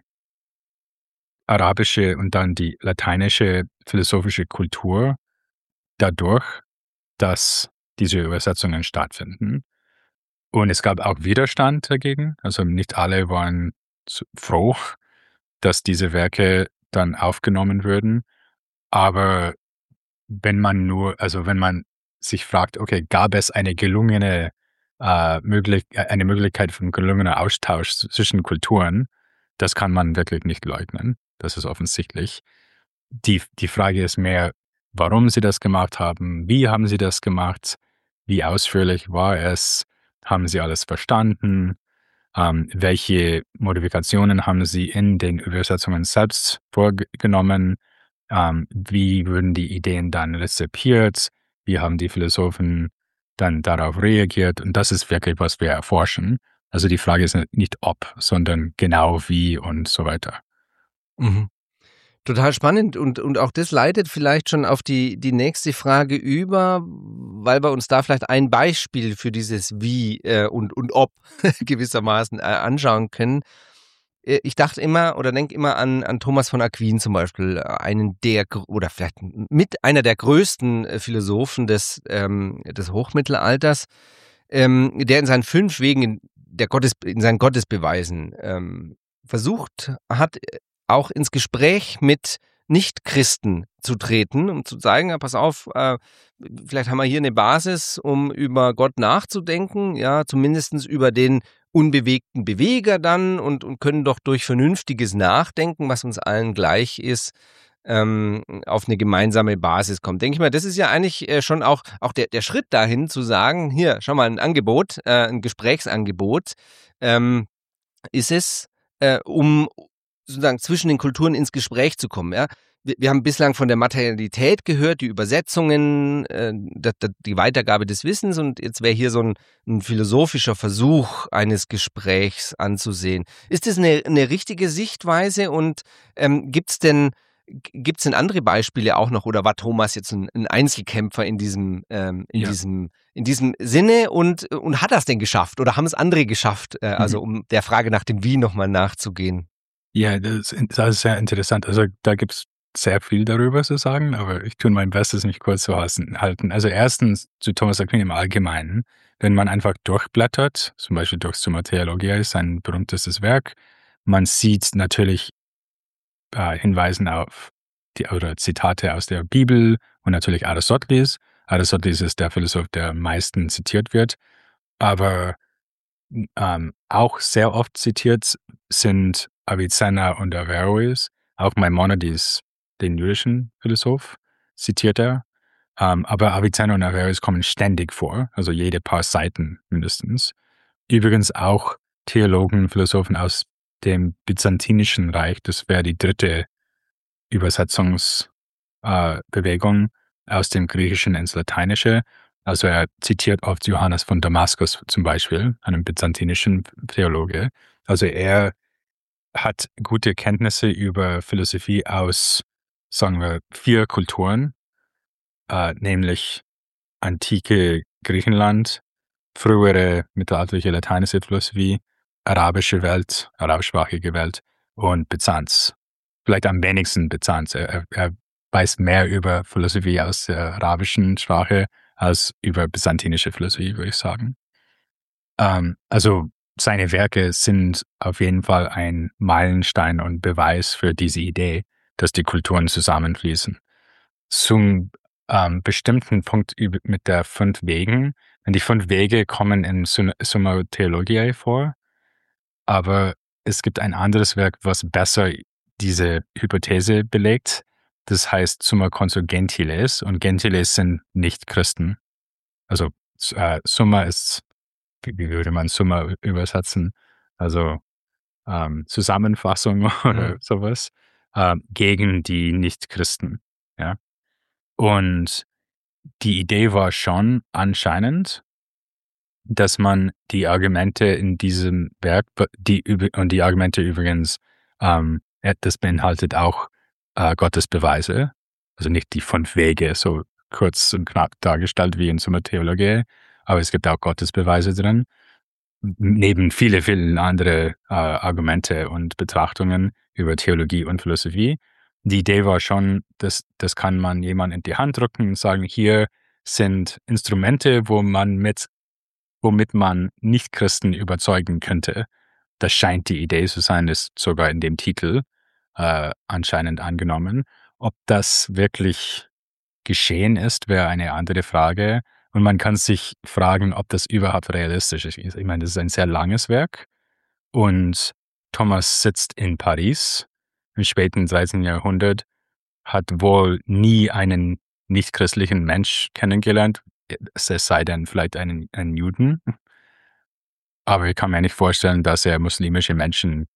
arabische und dann die lateinische philosophische Kultur dadurch, dass diese Übersetzungen stattfinden. Und es gab auch Widerstand dagegen. Also nicht alle waren froh, dass diese Werke dann aufgenommen würden. Aber wenn man nur, also wenn man sich fragt, okay, gab es eine gelungene, äh, möglich, eine Möglichkeit von gelungener Austausch zwischen Kulturen, das kann man wirklich nicht leugnen. Das ist offensichtlich. Die, die Frage ist mehr, warum sie das gemacht haben, wie haben sie das gemacht, wie ausführlich war es, haben sie alles verstanden, ähm, welche Modifikationen haben sie in den Übersetzungen selbst vorgenommen, ähm, wie wurden die Ideen dann rezipiert, wie haben die Philosophen dann darauf reagiert, und das ist wirklich, was wir erforschen. Also die Frage ist nicht ob, sondern genau wie und so weiter. Mhm. Total spannend, und, und auch das leitet vielleicht schon auf die, die nächste Frage über, weil wir uns da vielleicht ein Beispiel für dieses Wie äh, und, und Ob gewissermaßen äh, anschauen können. Äh, ich dachte immer oder denke immer an, an Thomas von Aquin zum Beispiel, einen der, oder vielleicht mit einer der größten Philosophen des, ähm, des Hochmittelalters, ähm, der in seinen fünf Wegen der Gottes, in seinen Gottesbeweisen ähm, versucht hat, auch ins Gespräch mit Nicht-Christen zu treten, um zu zeigen, ja, pass auf, äh, vielleicht haben wir hier eine Basis, um über Gott nachzudenken, ja, zumindest über den unbewegten Beweger dann, und, und können doch durch vernünftiges Nachdenken, was uns allen gleich ist, ähm, auf eine gemeinsame Basis kommen. Denke ich mal, das ist ja eigentlich äh, schon auch, auch der, der Schritt dahin, zu sagen, hier, schau mal, ein Angebot, äh, ein Gesprächsangebot, ähm, ist es, äh, um sozusagen zwischen den Kulturen ins Gespräch zu kommen. Ja? Wir, wir haben bislang von der Materialität gehört, die Übersetzungen, äh, die, die Weitergabe des Wissens, und jetzt wäre hier so ein, ein philosophischer Versuch eines Gesprächs anzusehen. Ist das eine, eine richtige Sichtweise, und ähm, gibt es denn Gibt es denn andere Beispiele auch noch, oder war Thomas jetzt ein, ein Einzelkämpfer in diesem, ähm, in Ja. diesem, in diesem Sinne, und, und hat das denn geschafft, oder haben es andere geschafft, äh, also um der Frage nach dem Wie nochmal nachzugehen? Ja, das ist, das ist sehr interessant. Also da gibt es sehr viel darüber zu sagen, aber ich tue mein Bestes, mich kurz zu halten. Also erstens zu Thomas Aquin im Allgemeinen. Wenn man einfach durchblättert, zum Beispiel durch Summa Theologiae, ist ein berühmtestes Werk, man sieht natürlich äh, Hinweisen auf die, oder Zitate aus der Bibel und natürlich Aristoteles. Aristoteles ist der Philosoph, der am meisten zitiert wird, aber ähm, auch sehr oft zitiert sind Avicenna und Averroes. Auch Maimonides, den jüdischen Philosoph, zitiert er. Ähm, aber Avicenna und Averroes kommen ständig vor, also jede paar Seiten mindestens. Übrigens auch Theologen, Philosophen aus dem Byzantinischen Reich, das wäre die dritte Übersetzungsbewegung äh, aus dem Griechischen ins Lateinische. Also er zitiert oft Johannes von Damaskus zum Beispiel, einen byzantinischen Theologe. Also er hat gute Kenntnisse über Philosophie aus, sagen wir, vier Kulturen, äh, nämlich antike Griechenland, frühere mittelalterliche lateinische Philosophie, arabische Welt, arabischsprachige Welt und Byzanz. Vielleicht am wenigsten Byzanz. Er, er weiß mehr über Philosophie aus der arabischen Sprache als über byzantinische Philosophie, würde ich sagen. Ähm, also seine Werke sind auf jeden Fall ein Meilenstein und Beweis für diese Idee, dass die Kulturen zusammenfließen. Zum ähm, bestimmten Punkt mit der fünf Wegen. Die fünf Wege kommen in Summa Theologiae vor, aber es gibt ein anderes Werk, was besser diese Hypothese belegt. Das heißt Summa Consul Gentiles, und Gentiles sind nicht Christen. Also äh, Summa ist, wie würde man Summa übersetzen? Also ähm, Zusammenfassung oder Mhm. sowas äh, gegen die Nicht-Christen. Ja? Und die Idee war schon anscheinend, dass man die Argumente in diesem Werk, die und die Argumente übrigens ähm, das beinhaltet auch äh, Gottes Beweise, also nicht die fünf Wege, so kurz und knapp dargestellt wie in Summa Theologiae, aber es gibt auch Gottes Beweise drin, neben viele, viele andere äh, Argumente und Betrachtungen über Theologie und Philosophie. Die Idee war schon, dass das kann man jemandem in die Hand drücken und sagen, hier sind Instrumente, wo man mit, womit man Nichtchristen überzeugen könnte. Das scheint die Idee zu sein, ist sogar in dem Titel äh, anscheinend angenommen. Ob das wirklich geschehen ist, wäre eine andere Frage. Und man kann sich fragen, ob das überhaupt realistisch ist. Ich meine, das ist ein sehr langes Werk. Und Thomas sitzt in Paris im späten dreizehnten Jahrhundert, hat wohl nie einen nichtchristlichen Mensch kennengelernt, es sei denn vielleicht einen, einen Juden. Aber ich kann mir nicht vorstellen, dass er muslimische Menschen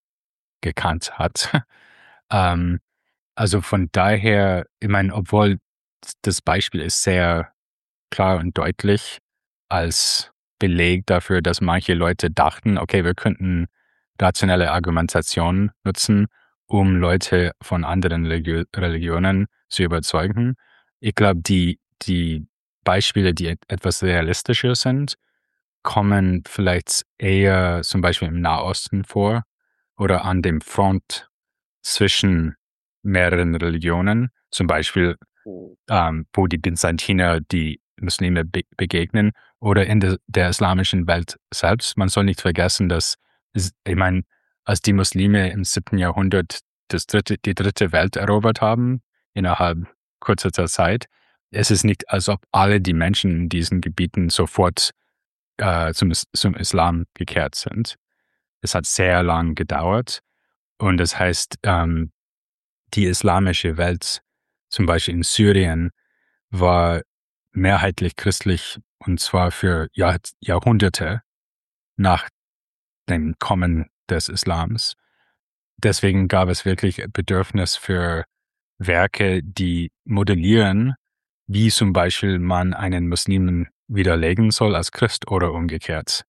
gekannt hat. ähm, also von daher, ich meine, obwohl das Beispiel ist sehr klar und deutlich als Beleg dafür, dass manche Leute dachten, okay, wir könnten rationelle Argumentation nutzen, um Leute von anderen Religi- Religionen zu überzeugen. Ich glaube, die, die Beispiele, die et- etwas realistischer sind, kommen vielleicht eher zum Beispiel im Nahosten vor oder an dem Front zwischen mehreren Religionen, zum Beispiel ähm, wo die Byzantiner die Muslime be begegnen oder in de, der islamischen Welt selbst. Man soll nicht vergessen, dass, es, ich meine, als die Muslime im siebten Jahrhundert das dritte, die dritte Welt erobert haben, innerhalb kurzer Zeit, es ist nicht, als ob alle die Menschen in diesen Gebieten sofort äh, zum, zum Islam gekehrt sind. Es hat sehr lang gedauert und das heißt, ähm, die islamische Welt, zum Beispiel in Syrien, war mehrheitlich christlich und zwar für Jahr, Jahrhunderte nach dem Kommen des Islams. Deswegen gab es wirklich Bedürfnis für Werke, die modellieren, wie zum Beispiel man einen Muslimen widerlegen soll als Christ oder umgekehrt.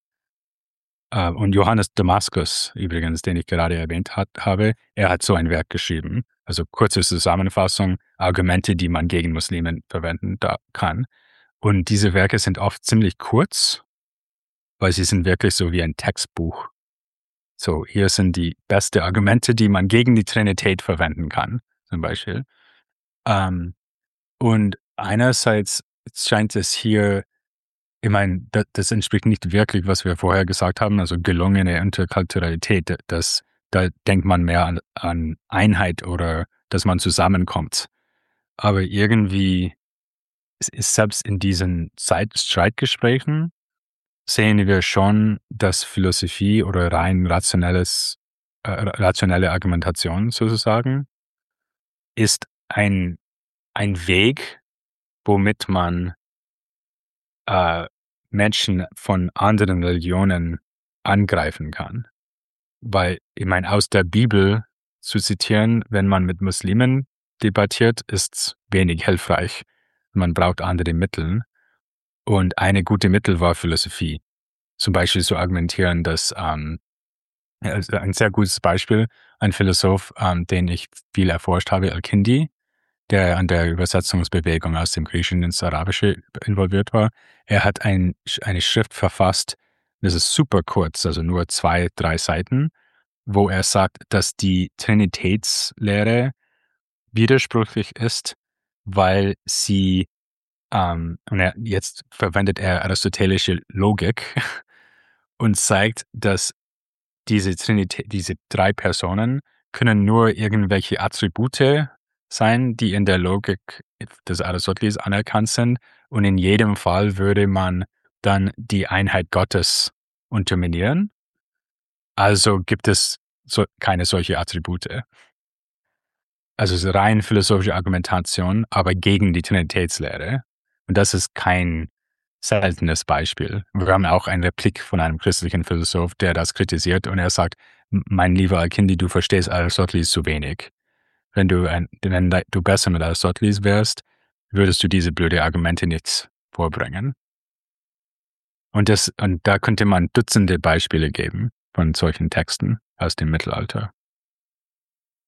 Und Johannes Damaskus, übrigens, den ich gerade erwähnt hat, habe, er hat so ein Werk geschrieben. Also kurze Zusammenfassung, Argumente, die man gegen Muslime verwenden da kann. Und diese Werke sind oft ziemlich kurz, weil sie sind wirklich so wie ein Textbuch. So, hier sind die besten Argumente, die man gegen die Trinität verwenden kann, zum Beispiel. Ähm, und einerseits scheint es hier, ich meine, das, das entspricht nicht wirklich, was wir vorher gesagt haben, also gelungene Interkulturalität. Das, da denkt man mehr an, an Einheit oder dass man zusammenkommt. Aber irgendwie ist selbst in diesen Zeit Streitgesprächen sehen wir schon, dass Philosophie oder rein rationelles, äh, rationelle Argumentation sozusagen ist ein, ein Weg, womit man äh, Menschen von anderen Religionen angreifen kann. Weil, ich meine, aus der Bibel zu zitieren, wenn man mit Muslimen debattiert, ist wenig hilfreich. Man braucht andere Mittel. Und eine gute Mittel war Philosophie. Zum Beispiel zu argumentieren, dass ähm, also ein sehr gutes Beispiel, ein Philosoph, ähm, den ich viel erforscht habe, Al-Kindi, der an der Übersetzungsbewegung aus dem Griechischen ins Arabische involviert war. Er hat ein, eine Schrift verfasst, das ist super kurz, also nur zwei, drei Seiten, wo er sagt, dass die Trinitätslehre widersprüchlich ist, weil sie, ähm, und er, jetzt verwendet er aristotelische Logik und zeigt, dass diese Trinität, diese drei Personen können nur irgendwelche Attribute sein, die in der Logik des Aristoteles anerkannt sind. Und in jedem Fall würde man dann die Einheit Gottes unterminieren. Also gibt es so, keine solche Attribute. Also es ist rein philosophische Argumentation, aber gegen die Trinitätslehre. Und das ist kein seltenes Beispiel. Wir haben auch eine Replik von einem christlichen Philosoph, der das kritisiert und er sagt, mein lieber Al-Kindi, du verstehst Aristoteles zu wenig. Wenn du, ein, wenn du besser mit Aristoteles wärst, würdest du diese blöde Argumente nicht vorbringen. Und, das, und da könnte man Dutzende Beispiele geben von solchen Texten aus dem Mittelalter.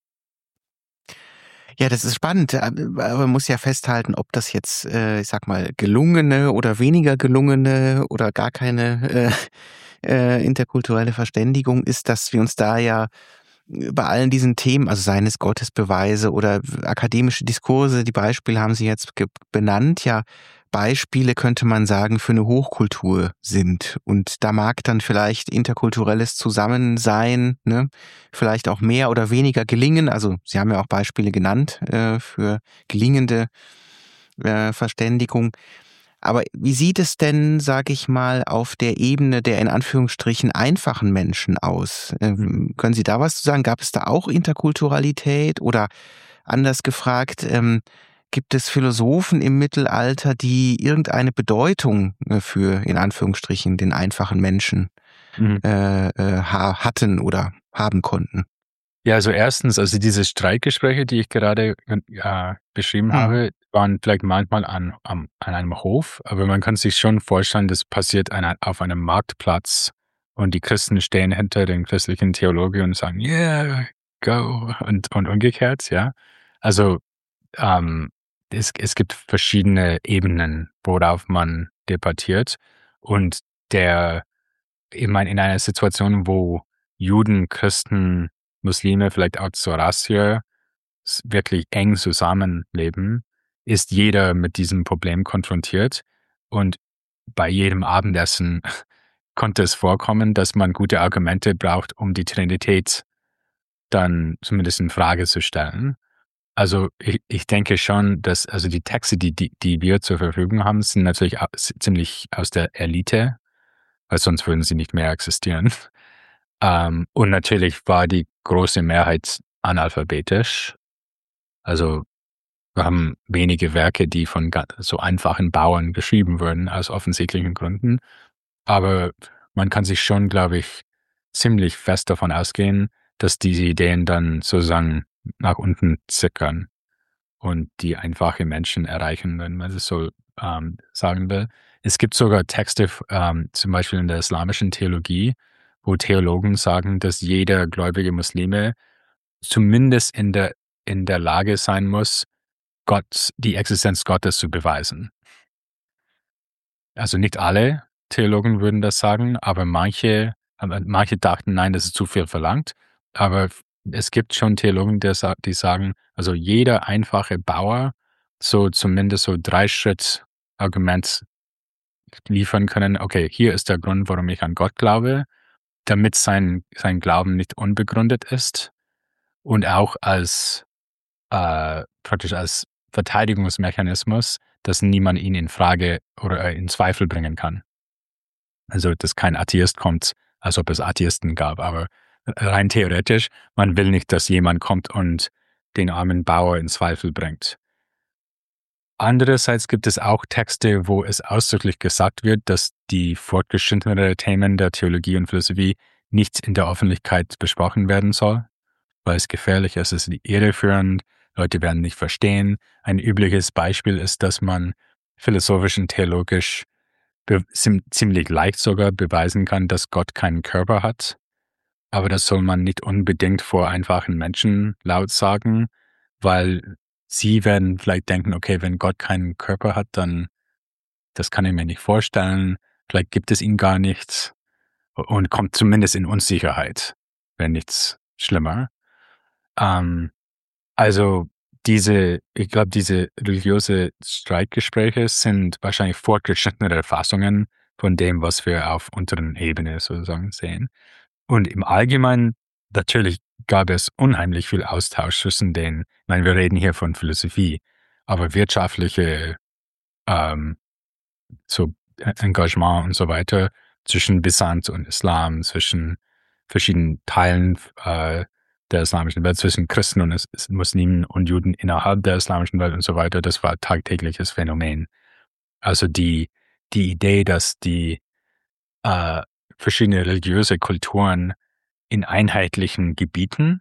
Ja, das ist spannend, aber man muss ja festhalten, ob das jetzt, äh, ich sag mal, gelungene oder weniger gelungene oder gar keine äh, äh, interkulturelle Verständigung ist, dass wir uns da ja bei allen diesen Themen, also seien es Gottesbeweise oder akademische Diskurse, die Beispiele haben Sie jetzt ge- benannt, ja, Beispiele könnte man sagen für eine Hochkultur sind. Und da mag dann vielleicht interkulturelles Zusammensein, ne, vielleicht auch mehr oder weniger gelingen. Also Sie haben ja auch Beispiele genannt äh, für gelingende äh, Verständigung. Aber wie sieht es denn, sage ich mal, auf der Ebene der in Anführungsstrichen einfachen Menschen aus? Ähm, können Sie da was zu sagen? Gab es da auch Interkulturalität? Oder anders gefragt, ähm, gibt es Philosophen im Mittelalter, die irgendeine Bedeutung äh, für in Anführungsstrichen den einfachen Menschen Mhm. äh, äh, ha hatten oder haben konnten? Ja, also erstens, also diese Streitgespräche, die ich gerade äh, beschrieben Hm. habe, waren vielleicht manchmal an, am- an einem Hof, aber man kann sich schon vorstellen, das passiert an, auf einem Marktplatz und die Christen stehen hinter den christlichen Theologen und sagen, yeah, go, und, und umgekehrt, ja. Also ähm, es, es gibt verschiedene Ebenen, worauf man debattiert und der, ich meine, in einer Situation, wo Juden, Christen, Muslime, vielleicht auch Zoroastrier s- wirklich eng zusammenleben, ist jeder mit diesem Problem konfrontiert. Und bei jedem Abendessen konnte es vorkommen, dass man gute Argumente braucht, um die Trinität dann zumindest in Frage zu stellen. Also ich, ich denke schon, dass also die Texte, die, die, die wir zur Verfügung haben, sind natürlich au- ziemlich aus der Elite, weil sonst würden sie nicht mehr existieren. Ähm, und natürlich war die große Mehrheit analphabetisch. Also wir haben wenige Werke, die von ga- so einfachen Bauern geschrieben wurden, aus offensichtlichen Gründen. Aber man kann sich schon, glaube ich, ziemlich fest davon ausgehen, dass diese Ideen dann sozusagen nach unten sickern und die einfache Menschen erreichen, wenn man es so ähm, sagen will. Es gibt sogar Texte, ähm, zum Beispiel in der islamischen Theologie, wo Theologen sagen, dass jeder gläubige Muslime zumindest in der, in der Lage sein muss, Gott, die Existenz Gottes zu beweisen. Also nicht alle Theologen würden das sagen, aber manche, aber manche dachten, nein, das ist zu viel verlangt. Aber es gibt schon Theologen, die sa- die sagen, also jeder einfache Bauer so zumindest so drei Schritt Argument liefern können. Okay, hier ist der Grund, warum ich an Gott glaube, damit sein, sein Glauben nicht unbegründet ist und auch als äh, praktisch als Verteidigungsmechanismus, dass niemand ihn in Frage oder äh, in Zweifel bringen kann. Also, dass kein Atheist kommt, als ob es Atheisten gab. Aber rein theoretisch, man will nicht, dass jemand kommt und den armen Bauer in Zweifel bringt. Andererseits gibt es auch Texte, wo es ausdrücklich gesagt wird, dass die fortgeschritteneren Themen der Theologie und Philosophie nicht in der Öffentlichkeit besprochen werden soll, weil es gefährlich ist, es ist irreführend, Leute werden nicht verstehen. Ein übliches Beispiel ist, dass man philosophisch und theologisch be- sim- ziemlich leicht sogar beweisen kann, dass Gott keinen Körper hat. Aber das soll man nicht unbedingt vor einfachen Menschen laut sagen, weil sie werden vielleicht denken, okay, wenn Gott keinen Körper hat, dann das kann ich mir nicht vorstellen. Vielleicht gibt es ihn gar nicht und kommt zumindest in Unsicherheit, wenn nichts schlimmer. Ähm, also diese, ich glaube, diese religiöse Streitgespräche sind wahrscheinlich fortgeschrittenere Fassungen von dem, was wir auf unteren Ebene sozusagen sehen. Und im Allgemeinen, natürlich gab es unheimlich viel Austausch zwischen den, ich meine, wir reden hier von Philosophie, aber wirtschaftliche ähm, so Engagement und so weiter zwischen Byzanz und Islam, zwischen verschiedenen Teilen äh, der islamischen Welt, zwischen Christen und Is- Muslimen und Juden innerhalb der islamischen Welt und so weiter, das war tagtägliches Phänomen. Also die, die Idee, dass die äh, verschiedene religiöse Kulturen in einheitlichen Gebieten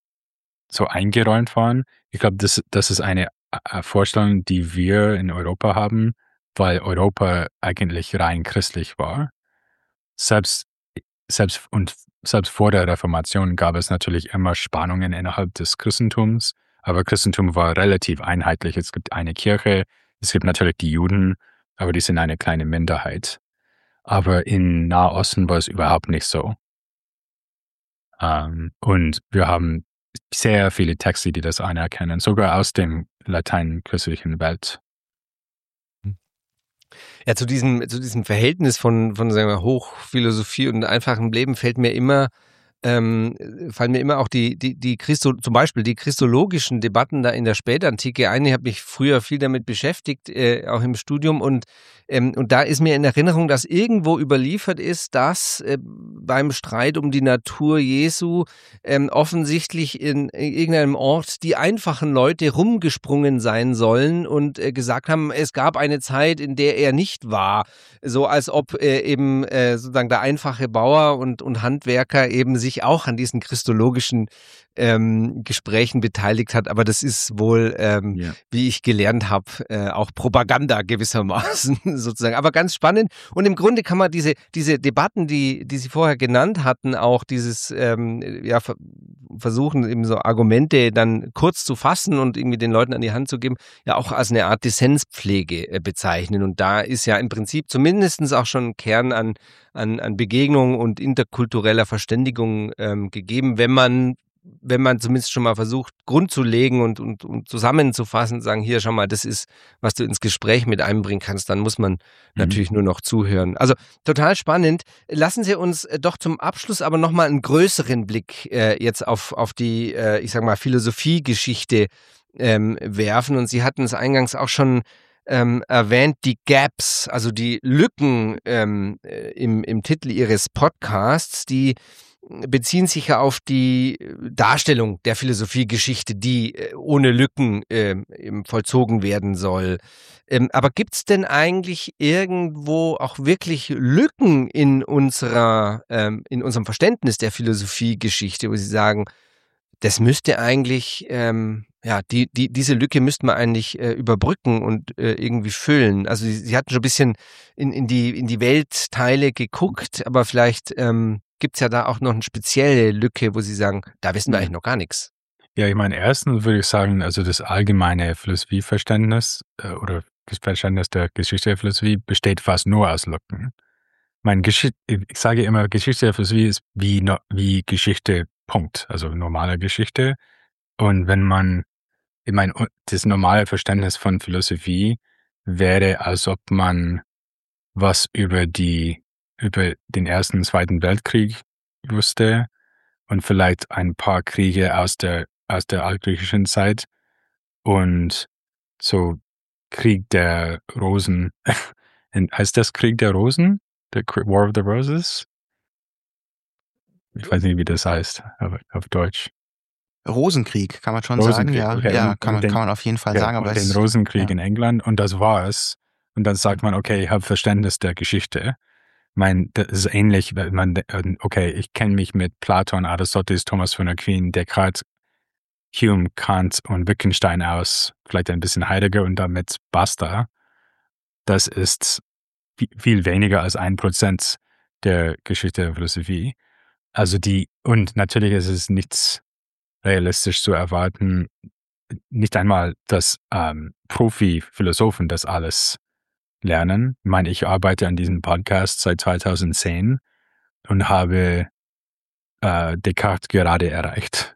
so eingeräumt waren. Ich glaube, das, das ist eine äh, Vorstellung, die wir in Europa haben, weil Europa eigentlich rein christlich war. Selbst, selbst und selbst vor der Reformation gab es natürlich immer Spannungen innerhalb des Christentums Aber Christentum war relativ einheitlich. Es gibt eine Kirche, es gibt natürlich die Juden, aber die sind eine kleine Minderheit. Aber in Nahosten war es überhaupt nicht so. Ähm, und wir haben sehr viele Texte, die das anerkennen, sogar aus dem lateinchristlichen Welt. Ja, zu diesem, zu diesem Verhältnis von, von sagen wir, Hochphilosophie und einfachem Leben fällt mir immer, ähm, fallen mir immer auch die, die, die Christo, zum Beispiel die christologischen Debatten da in der Spätantike ein. Ich habe mich früher viel damit beschäftigt, äh, auch im Studium, und, ähm, und da ist mir in Erinnerung, dass irgendwo überliefert ist, dass äh, beim Streit um die Natur Jesu ähm, offensichtlich in, in irgendeinem Ort die einfachen Leute rumgesprungen sein sollen und äh, gesagt haben, es gab eine Zeit, in der er nicht war. So als ob äh, eben äh, sozusagen der einfache Bauer und, und Handwerker eben sich auch an diesen christologischen ähm, Gesprächen beteiligt hat. Aber das ist wohl, ähm, Ja. wie ich gelernt habe, äh, auch Propaganda gewissermaßen sozusagen. Aber ganz spannend. Und im Grunde kann man diese, diese Debatten, die, die Sie vorher genannt hatten, auch dieses ähm, ja, ver- versuchen, eben so Argumente dann kurz zu fassen und irgendwie den Leuten an die Hand zu geben, ja auch als eine Art Dissenspflege äh, bezeichnen. Und da ist ja im Prinzip zumindest auch schon ein Kern an, an, an Begegnung und interkultureller Verständigung ähm, gegeben, wenn man wenn man zumindest schon mal versucht, Grund zu legen und, und, und zusammenzufassen, sagen, hier, schau mal, das ist, was du ins Gespräch mit einbringen kannst, dann muss man natürlich nur noch zuhören. Also total spannend. Lassen Sie uns äh, doch zum Abschluss aber nochmal einen größeren Blick äh, jetzt auf, auf die, äh, ich sag mal, Philosophiegeschichte ähm, werfen. Und Sie hatten es eingangs auch schon ähm, erwähnt, die Gaps, also die Lücken ähm, äh, im, im Titel Ihres Podcasts, die beziehen sich ja auf die Darstellung der Philosophiegeschichte, die äh, ohne Lücken äh, eben vollzogen werden soll. Ähm, aber gibt es denn eigentlich irgendwo auch wirklich Lücken in unserer, ähm, in unserem Verständnis der Philosophiegeschichte, wo Sie sagen, das müsste eigentlich, ähm, ja, die, die, diese Lücke müsste man eigentlich äh, überbrücken und äh, irgendwie füllen. Also Sie, Sie hatten schon ein bisschen in, in, die, in die Weltteile geguckt, aber vielleicht ähm, gibt es ja da auch noch eine spezielle Lücke, wo Sie sagen, da wissen wir eigentlich noch gar nichts. Ja, ich meine, erstens würde ich sagen, also das allgemeine Philosophieverständnis äh, oder Verständnis der Geschichte der Philosophie besteht fast nur aus Lücken. Mein Geschichte, ich sage immer, Geschichte der Philosophie ist wie, no, wie Geschichte, Punkt, also normale Geschichte. Und wenn man, ich meine, das normale Verständnis von Philosophie wäre, als ob man was über die, über den Ersten und Zweiten Weltkrieg wusste und vielleicht ein paar Kriege aus der, aus der altgriechischen Zeit und so Krieg der Rosen. Heißt das Krieg der Rosen? The War of the Roses? Ich weiß nicht, wie das heißt, aber auf Deutsch. Rosenkrieg, kann man schon sagen, ja. Okay. Ja, Und, kann, und man, den, kann man auf jeden Fall ja, sagen. Aber und den es, Rosenkrieg ja. in England und das war's. Und dann sagt man, okay, ich habe Verständnis der Geschichte. Ich meine, das ist ähnlich, wenn man, okay, ich kenne mich mit Platon, Aristoteles, Thomas von Aquin, Descartes, Hume, Kant und Wittgenstein aus, vielleicht ein bisschen Heidegger und damit basta. Das ist viel weniger als ein Prozent der Geschichte der Philosophie. Also die, und natürlich ist es nichts realistisch zu erwarten, nicht einmal, dass ähm, Profi-Philosophen das alles lernen. Ich meine, ich arbeite an diesem Podcast seit zweitausendzehn und habe äh, Descartes gerade erreicht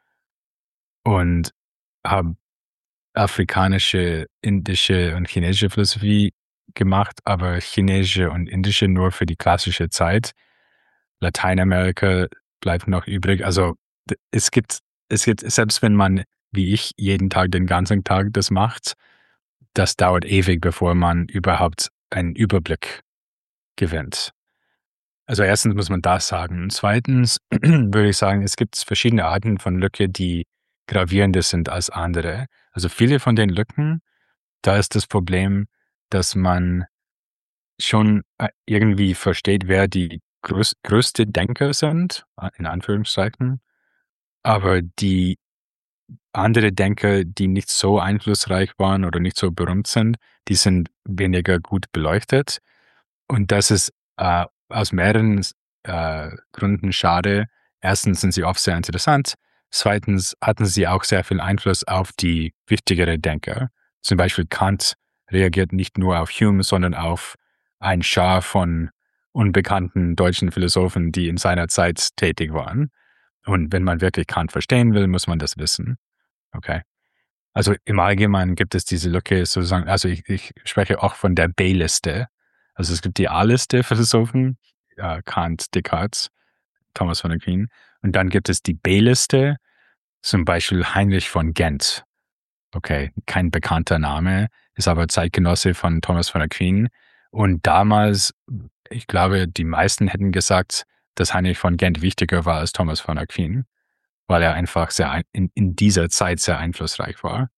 und habe afrikanische, indische und chinesische Philosophie gemacht, aber chinesische und indische nur für die klassische Zeit. Lateinamerika bleibt noch übrig. Also es gibt, es gibt, selbst wenn man, wie ich, jeden Tag, den ganzen Tag das macht, das dauert ewig, bevor man überhaupt einen Überblick gewinnt. Also erstens muss man das sagen. Und zweitens würde ich sagen, es gibt verschiedene Arten von Lücke, die gravierender sind als andere. Also viele von den Lücken, da ist das Problem, dass man schon irgendwie versteht, wer die größ größte Denker sind, in Anführungszeichen, aber die andere Denker, die nicht so einflussreich waren oder nicht so berühmt sind, die sind weniger gut beleuchtet. Und das ist äh, aus mehreren äh, Gründen schade. Erstens sind sie oft sehr interessant, Zweitens hatten sie auch sehr viel Einfluss auf die wichtigeren Denker. Zum Beispiel Kant reagiert nicht nur auf Hume, sondern auf ein Schar von unbekannten deutschen Philosophen, die in seiner Zeit tätig waren. Und wenn man wirklich Kant verstehen will, muss man das wissen. Okay. Also im Allgemeinen gibt es diese Lücke sozusagen, also ich, ich spreche auch von der B-Liste. Also es gibt die A-Liste Philosophen, äh, Kant, Descartes, Thomas von Aquin. Und dann gibt es die B-Liste, zum Beispiel Heinrich von Gent. Okay, kein bekannter Name, ist aber Zeitgenosse von Thomas von Aquin. Und damals, ich glaube, die meisten hätten gesagt, dass Heinrich von Gent wichtiger war als Thomas von Aquin, weil er einfach sehr in, in dieser Zeit sehr einflussreich war.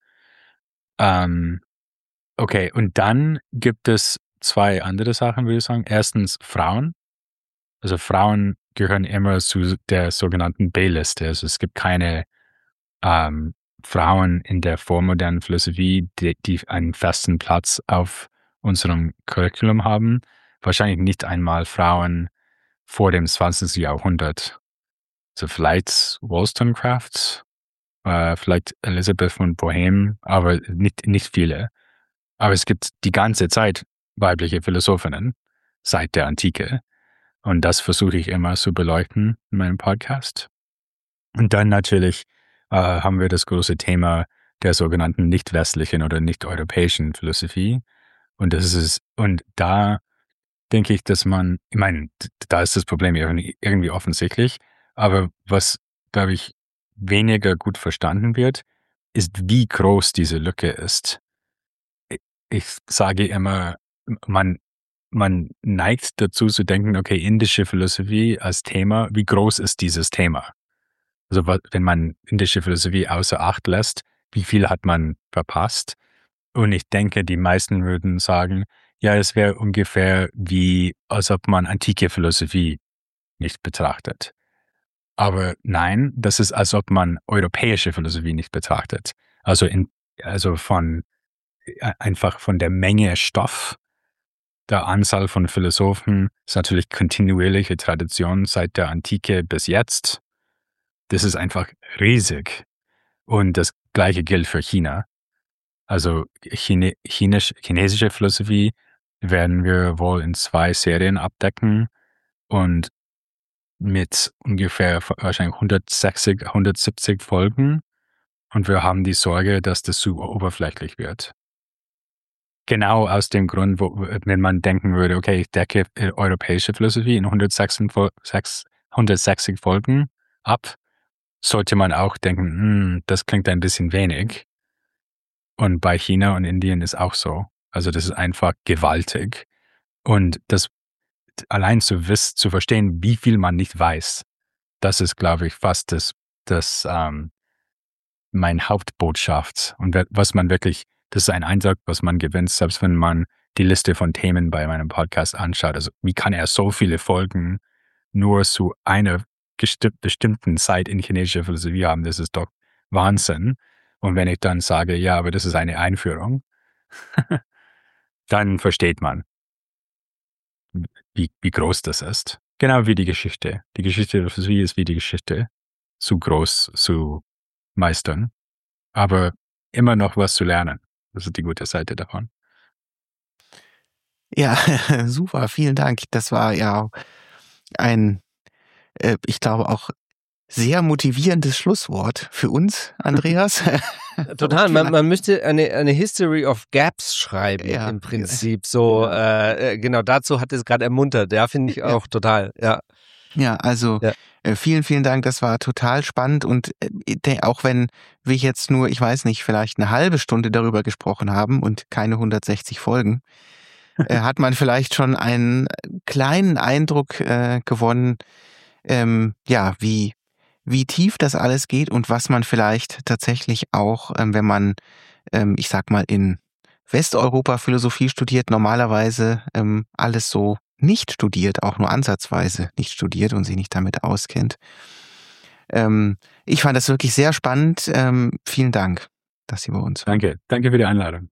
Ähm, okay, und dann gibt es zwei andere Sachen, würde ich sagen. Erstens Frauen. Also Frauen gehören immer zu der sogenannten B-Liste. Also es gibt keine ähm, Frauen in der vormodernen Philosophie, die, die einen festen Platz auf unserem Curriculum haben. Wahrscheinlich nicht einmal Frauen vor dem zwanzigsten Jahrhundert. So vielleicht Wollstonecraft, äh, vielleicht Elisabeth von Bohem, aber nicht, nicht viele. Aber es gibt die ganze Zeit weibliche Philosophinnen seit der Antike. Und das versuche ich immer zu beleuchten in meinem Podcast. Und dann natürlich äh, haben wir das große Thema der sogenannten nicht-westlichen oder nicht-europäischen Philosophie. Und das ist, und da denke ich, dass man, ich meine, da ist das Problem irgendwie, irgendwie offensichtlich, aber was, glaube ich, weniger gut verstanden wird, ist, wie groß diese Lücke ist. Ich sage immer, man, man neigt dazu zu denken, okay, indische Philosophie als Thema, wie groß ist dieses Thema? Also wenn man indische Philosophie außer Acht lässt, wie viel hat man verpasst? Und ich denke, die meisten würden sagen, ja, es wäre ungefähr wie, als ob man antike Philosophie nicht betrachtet. Aber nein, das ist, als ob man europäische Philosophie nicht betrachtet. Also in, also von, einfach von der Menge Stoff, der Anzahl von Philosophen, ist natürlich kontinuierliche Tradition seit der Antike bis jetzt. Das ist einfach riesig. Und das Gleiche gilt für China. Also Chine, Chinisch, chinesische Philosophie werden wir wohl in zwei Serien abdecken und mit ungefähr wahrscheinlich hundertsechzig, hundertsiebzig Folgen. Und wir haben die Sorge, dass das zu oberflächlich wird. Genau aus dem Grund, wo, wenn man denken würde, okay, ich decke europäische Philosophie in hundertsechzig Folgen ab, sollte man auch denken, hm, das klingt ein bisschen wenig. Und bei China und Indien ist auch so. Also das ist einfach gewaltig. Und das allein zu wissen, zu verstehen, wie viel man nicht weiß, das ist, glaube ich, fast das, das ähm, mein Hauptbotschaft. Und was man wirklich, das ist ein Eindruck, was man gewinnt, selbst wenn man die Liste von Themen bei meinem Podcast anschaut. Also wie kann er so viele Folgen nur zu einer bestimmten Zeit in chinesischer Philosophie haben? Das ist doch Wahnsinn. Und wenn ich dann sage, ja, aber das ist eine Einführung, dann versteht man, wie, wie groß das ist. Genau wie die Geschichte. Die Geschichte der Philosophie ist wie die Geschichte. Zu groß zu meistern. Aber immer noch was zu lernen. Das ist die gute Seite davon. Ja, super, vielen Dank. Das war ja ein, äh, ich glaube auch sehr motivierendes Schlusswort für uns, Andreas. Total, man, man müsste eine, eine History of Gaps schreiben, ja, im Prinzip. So, ja. äh, genau, dazu hat es gerade ermuntert. Ja, finde ich auch ja. total, ja. Ja, also ja. Äh, vielen, vielen Dank, das war total spannend und äh, auch wenn wir jetzt nur, ich weiß nicht, vielleicht eine halbe Stunde darüber gesprochen haben und keine hundertsechzig Folgen, äh, hat man vielleicht schon einen kleinen Eindruck äh, gewonnen, ähm, ja, wie wie tief das alles geht und was man vielleicht tatsächlich auch, ähm, wenn man, ähm, ich sag mal, in Westeuropa Philosophie studiert, normalerweise ähm, alles so nicht studiert, auch nur ansatzweise nicht studiert und sich nicht damit auskennt. Ähm, ich fand das wirklich sehr spannend. Ähm, vielen Dank, dass Sie bei uns waren. Danke, danke für die Einladung.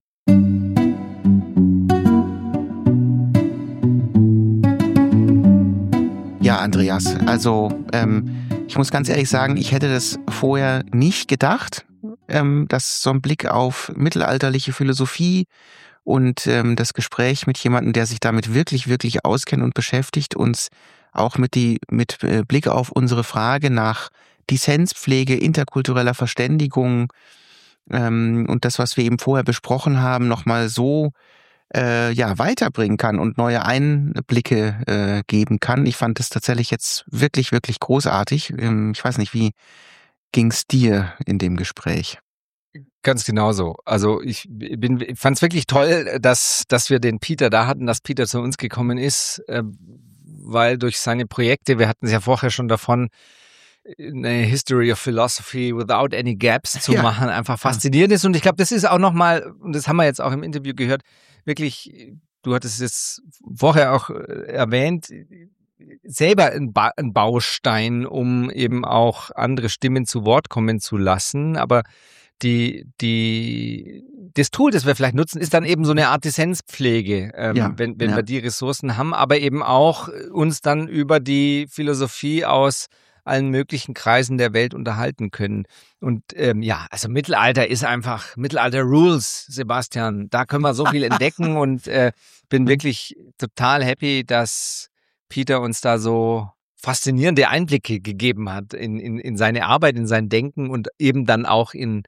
Ja, Andreas, also ähm, Ich muss ganz ehrlich sagen, ich hätte das vorher nicht gedacht, ähm, dass so ein Blick auf mittelalterliche Philosophie und ähm, das Gespräch mit jemandem, der sich damit wirklich, wirklich auskennt und beschäftigt, uns auch mit, die, mit äh, Blick auf unsere Frage nach Dissenspflege, interkultureller Verständigung ähm, und das, was wir eben vorher besprochen haben, nochmal so äh, ja, weiterbringen kann und neue Einblicke äh, geben kann. Ich fand das tatsächlich jetzt wirklich, wirklich großartig. Ähm, ich weiß nicht, wie ging es dir in dem Gespräch? Ganz genauso. Also ich bin, fand es wirklich toll, dass, dass wir den Peter da hatten, dass Peter zu uns gekommen ist, äh, weil durch seine Projekte, wir hatten es ja vorher schon davon, eine History of Philosophy without any gaps zu Ja. machen, einfach faszinierend ist. Und ich glaube, das ist auch nochmal, und das haben wir jetzt auch im Interview gehört, wirklich, du hattest es vorher auch erwähnt, selber ein, ba- ein Baustein, um eben auch andere Stimmen zu Wort kommen zu lassen. Aber die, die, das Tool, das wir vielleicht nutzen, ist dann eben so eine Art Dissenspflege, ähm, Ja, wenn, wenn ja. wir die Ressourcen haben, aber eben auch uns dann über die Philosophie aus allen möglichen Kreisen der Welt unterhalten können. Und ähm, ja, also Mittelalter ist einfach, Mittelalter Rules, Sebastian. Da können wir so viel entdecken und äh, bin wirklich total happy, dass Peter uns da so faszinierende Einblicke gegeben hat in, in, in seine Arbeit, in sein Denken und eben dann auch in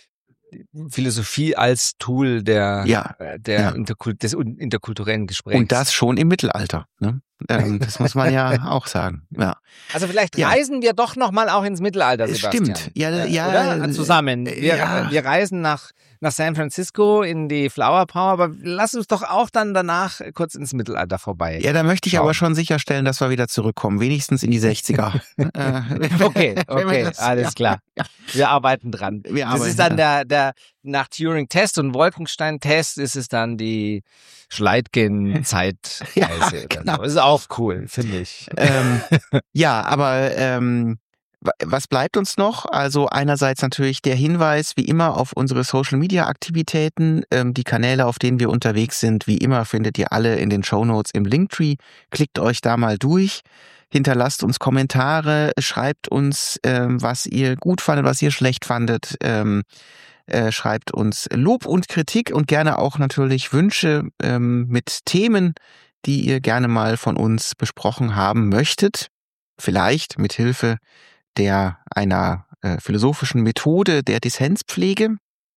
Philosophie als Tool der, Ja, äh, der ja. Interkult- des un- interkulturellen Gesprächs. Und das schon im Mittelalter. Ne? Ähm, das muss man ja auch sagen. Ja. Also vielleicht Ja. reisen wir doch nochmal auch ins Mittelalter, Sebastian. Stimmt. Ja, Äh, ja, oder? äh, Zusammen. Wir, ja. wir reisen nach, nach San Francisco in die Flower Power, aber lass uns doch auch dann danach kurz ins Mittelalter vorbei. Ja, da möchte ich Schauen. aber schon sicherstellen, dass wir wieder zurückkommen, wenigstens in die sechziger. Äh, Okay, wenn wir okay, das- alles ja, klar. Ja, Wir arbeiten dran. wir Das arbeiten ist dann dran. der, der nach Turing-Test und Wolkenstein-Test ist es dann die Schleitgen-Zeitreise. Ja, oder genau. so. Ist auch cool, finde ich. ähm, ja, aber ähm, wa- was bleibt uns noch? Also einerseits natürlich der Hinweis, wie immer, auf unsere Social-Media-Aktivitäten. Ähm, die Kanäle, auf denen wir unterwegs sind, wie immer, findet ihr alle in den Shownotes im Linktree. Klickt euch da mal durch. Hinterlasst uns Kommentare, schreibt uns, ähm, was ihr gut fandet, was ihr schlecht fandet. Ähm, äh, schreibt uns Lob und Kritik und gerne auch natürlich Wünsche ähm, mit Themen, die ihr gerne mal von uns besprochen haben möchtet. Vielleicht mit Hilfe der einer äh, philosophischen Methode der Dissenspflege.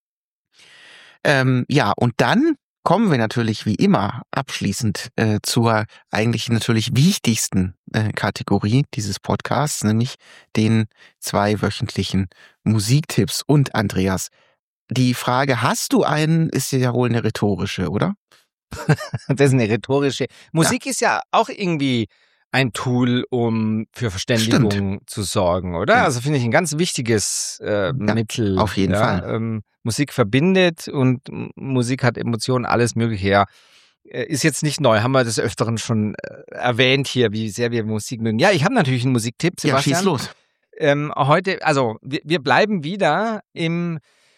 Ähm, ja, und dann kommen wir natürlich wie immer abschließend äh, zur eigentlich natürlich wichtigsten äh, Kategorie dieses Podcasts, nämlich den zwei wöchentlichen Musiktipps. Und Andreas, die Frage, hast du einen, ist ja wohl eine rhetorische, oder? Das ist eine rhetorische. Musik ist ja auch irgendwie ein Tool, um für Verständigung zu sorgen, oder? Ja. Also finde ich ein ganz wichtiges äh, Mittel. auf jeden ja? Fall. Ähm, Musik verbindet und M- Musik hat Emotionen, alles Mögliche. Ja, Äh, ist jetzt nicht neu, haben wir des Öfteren schon äh, erwähnt hier, wie sehr wir Musik mögen. Ja, ich habe natürlich einen Musiktipp, Ja, Sebastian. schieß los. Ähm, heute, also wir, wir bleiben wieder im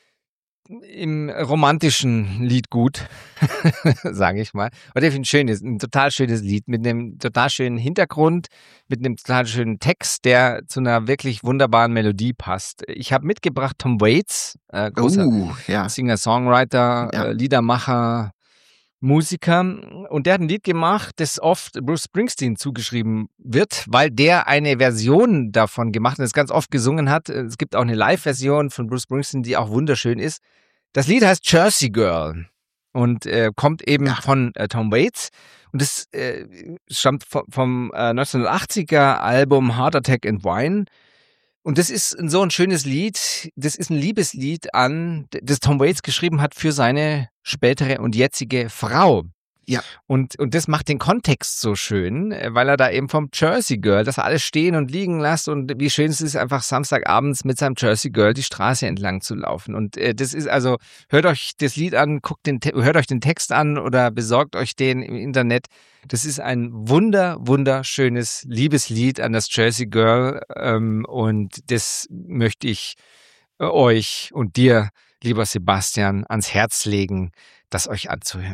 im romantischen Liedgut, sage ich mal. Und ich finde ein schönes, ein total schönes Lied mit einem total schönen Hintergrund, mit einem total schönen Text, der zu einer wirklich wunderbaren Melodie passt. Ich habe mitgebracht Tom Waits, äh, großer Uh, ja. Singer-Songwriter, Ja. äh, Liedermacher, Musiker. Und der hat ein Lied gemacht, das oft Bruce Springsteen zugeschrieben wird, weil der eine Version davon gemacht und das ganz oft gesungen hat. Es gibt auch eine Live-Version von Bruce Springsteen, die auch wunderschön ist. Das Lied heißt Jersey Girl und äh, kommt eben Ja. von äh, Tom Waits. Und das äh, stammt vom, vom äh, neunzehnhundertachtziger Album Heart Attack and Wine. Und das ist so ein schönes Lied. Das ist ein Liebeslied an, das Tom Waits geschrieben hat für seine spätere und jetzige Frau. Ja. Und, und das macht den Kontext so schön, äh, weil er da eben vom Jersey Girl das alles stehen und liegen lässt und wie schön es ist, einfach Samstagabends mit seinem Jersey Girl die Straße entlang zu laufen. Und äh, das ist also, hört euch das Lied an, guckt den, Te- hört euch den Text an oder besorgt euch den im Internet. Das ist ein wunder, wunderschönes Liebeslied an das Jersey Girl ähm, und das möchte ich äh, euch und dir, lieber Sebastian, ans Herz legen, das euch anzuhören.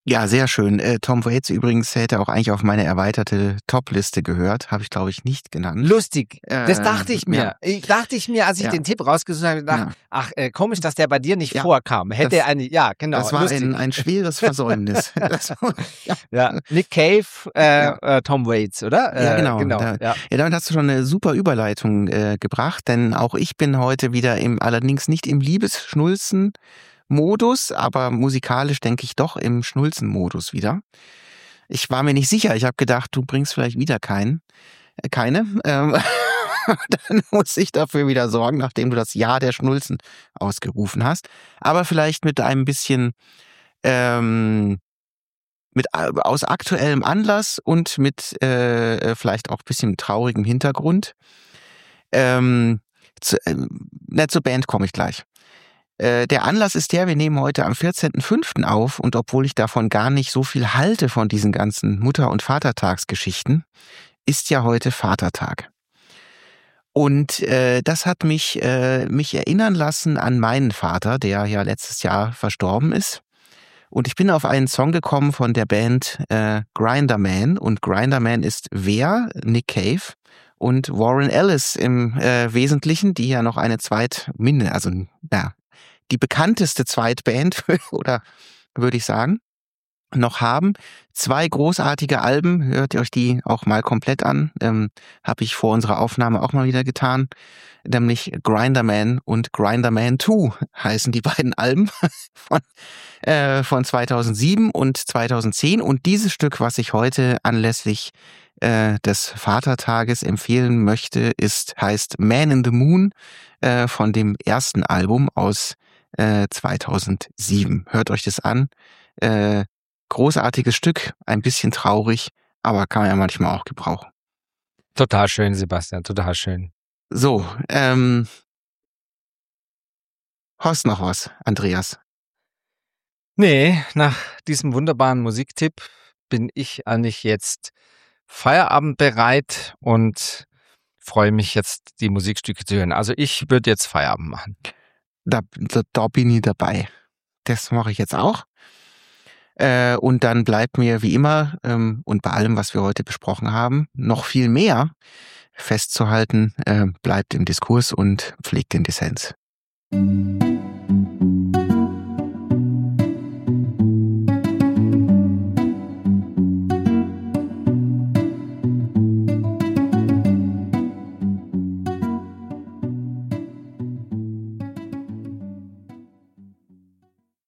Ja, sehr schön. Äh, Tom Waits übrigens hätte auch eigentlich auf meine erweiterte Top-Liste gehört. Habe ich, glaube ich, nicht genannt. Lustig. Äh, das dachte ich mir. ja. Ich dachte ich mir, als ich Ja. den Tipp rausgesucht habe, gedacht, Ja. ach, äh, komisch, dass der bei dir nicht Ja. vorkam. Hätte Das- er eine, ja, genau. Das war lustig. ein, ein schweres Versäumnis. Das, ja. ja. Nick Cave, äh, Ja. äh, Tom Waits, oder? Ja, Äh, genau. genau. Da- Ja. Ja, damit hast du schon eine super Überleitung äh, gebracht, denn auch ich bin heute wieder im, allerdings nicht im Liebesschnulzen-Modus, aber musikalisch denke ich doch im Schnulzen-Modus wieder. Ich war mir nicht sicher, ich habe gedacht, du bringst vielleicht wieder keinen, äh, keine. Ähm, dann muss ich dafür wieder sorgen, nachdem du das Jahr der Schnulzen ausgerufen hast. Aber vielleicht mit einem bisschen ähm, mit äh, aus aktuellem Anlass und mit äh, vielleicht auch ein bisschen traurigem Hintergrund. Ähm, zu, äh, na, zur Band komme ich gleich. Äh, der Anlass ist der, wir nehmen heute am vierzehnten fünften auf und obwohl ich davon gar nicht so viel halte von diesen ganzen Mutter- und Vatertagsgeschichten, ist ja heute Vatertag. Und äh, das hat mich, äh, mich erinnern lassen an meinen Vater, der ja letztes Jahr verstorben ist. Und ich bin auf einen Song gekommen von der Band äh, Grinderman. Und Grinderman ist wer? Nick Cave und Warren Ellis im äh, Wesentlichen, die ja noch eine zweit, also ja, die bekannteste Zweitband, oder würde ich sagen, noch haben. Zwei großartige Alben, hört ihr euch die auch mal komplett an, ähm, habe ich vor unserer Aufnahme auch mal wieder getan, nämlich Grinderman und Grinderman zwei heißen die beiden Alben von, äh, von zweitausendsieben und zweitausendzehn und dieses Stück, was ich heute anlässlich äh, des Vatertages empfehlen möchte, ist, heißt Man in the Moon äh, von dem ersten Album aus äh, zweitausendsieben. Hört euch das an. Äh, großartiges Stück, ein bisschen traurig, aber kann man ja manchmal auch gebrauchen. Total schön, Sebastian, total schön. So, ähm, hast noch was, Andreas? Nee, nach diesem wunderbaren Musiktipp bin ich eigentlich jetzt feierabendbereit und freue mich jetzt, die Musikstücke zu hören. Also ich würde jetzt Feierabend machen. Da, da, da bin ich dabei. Das mache ich jetzt auch. Äh, und dann bleibt mir wie immer ähm, und bei allem, was wir heute besprochen haben, noch viel mehr festzuhalten. Äh, bleibt im Diskurs und pflegt den Dissens.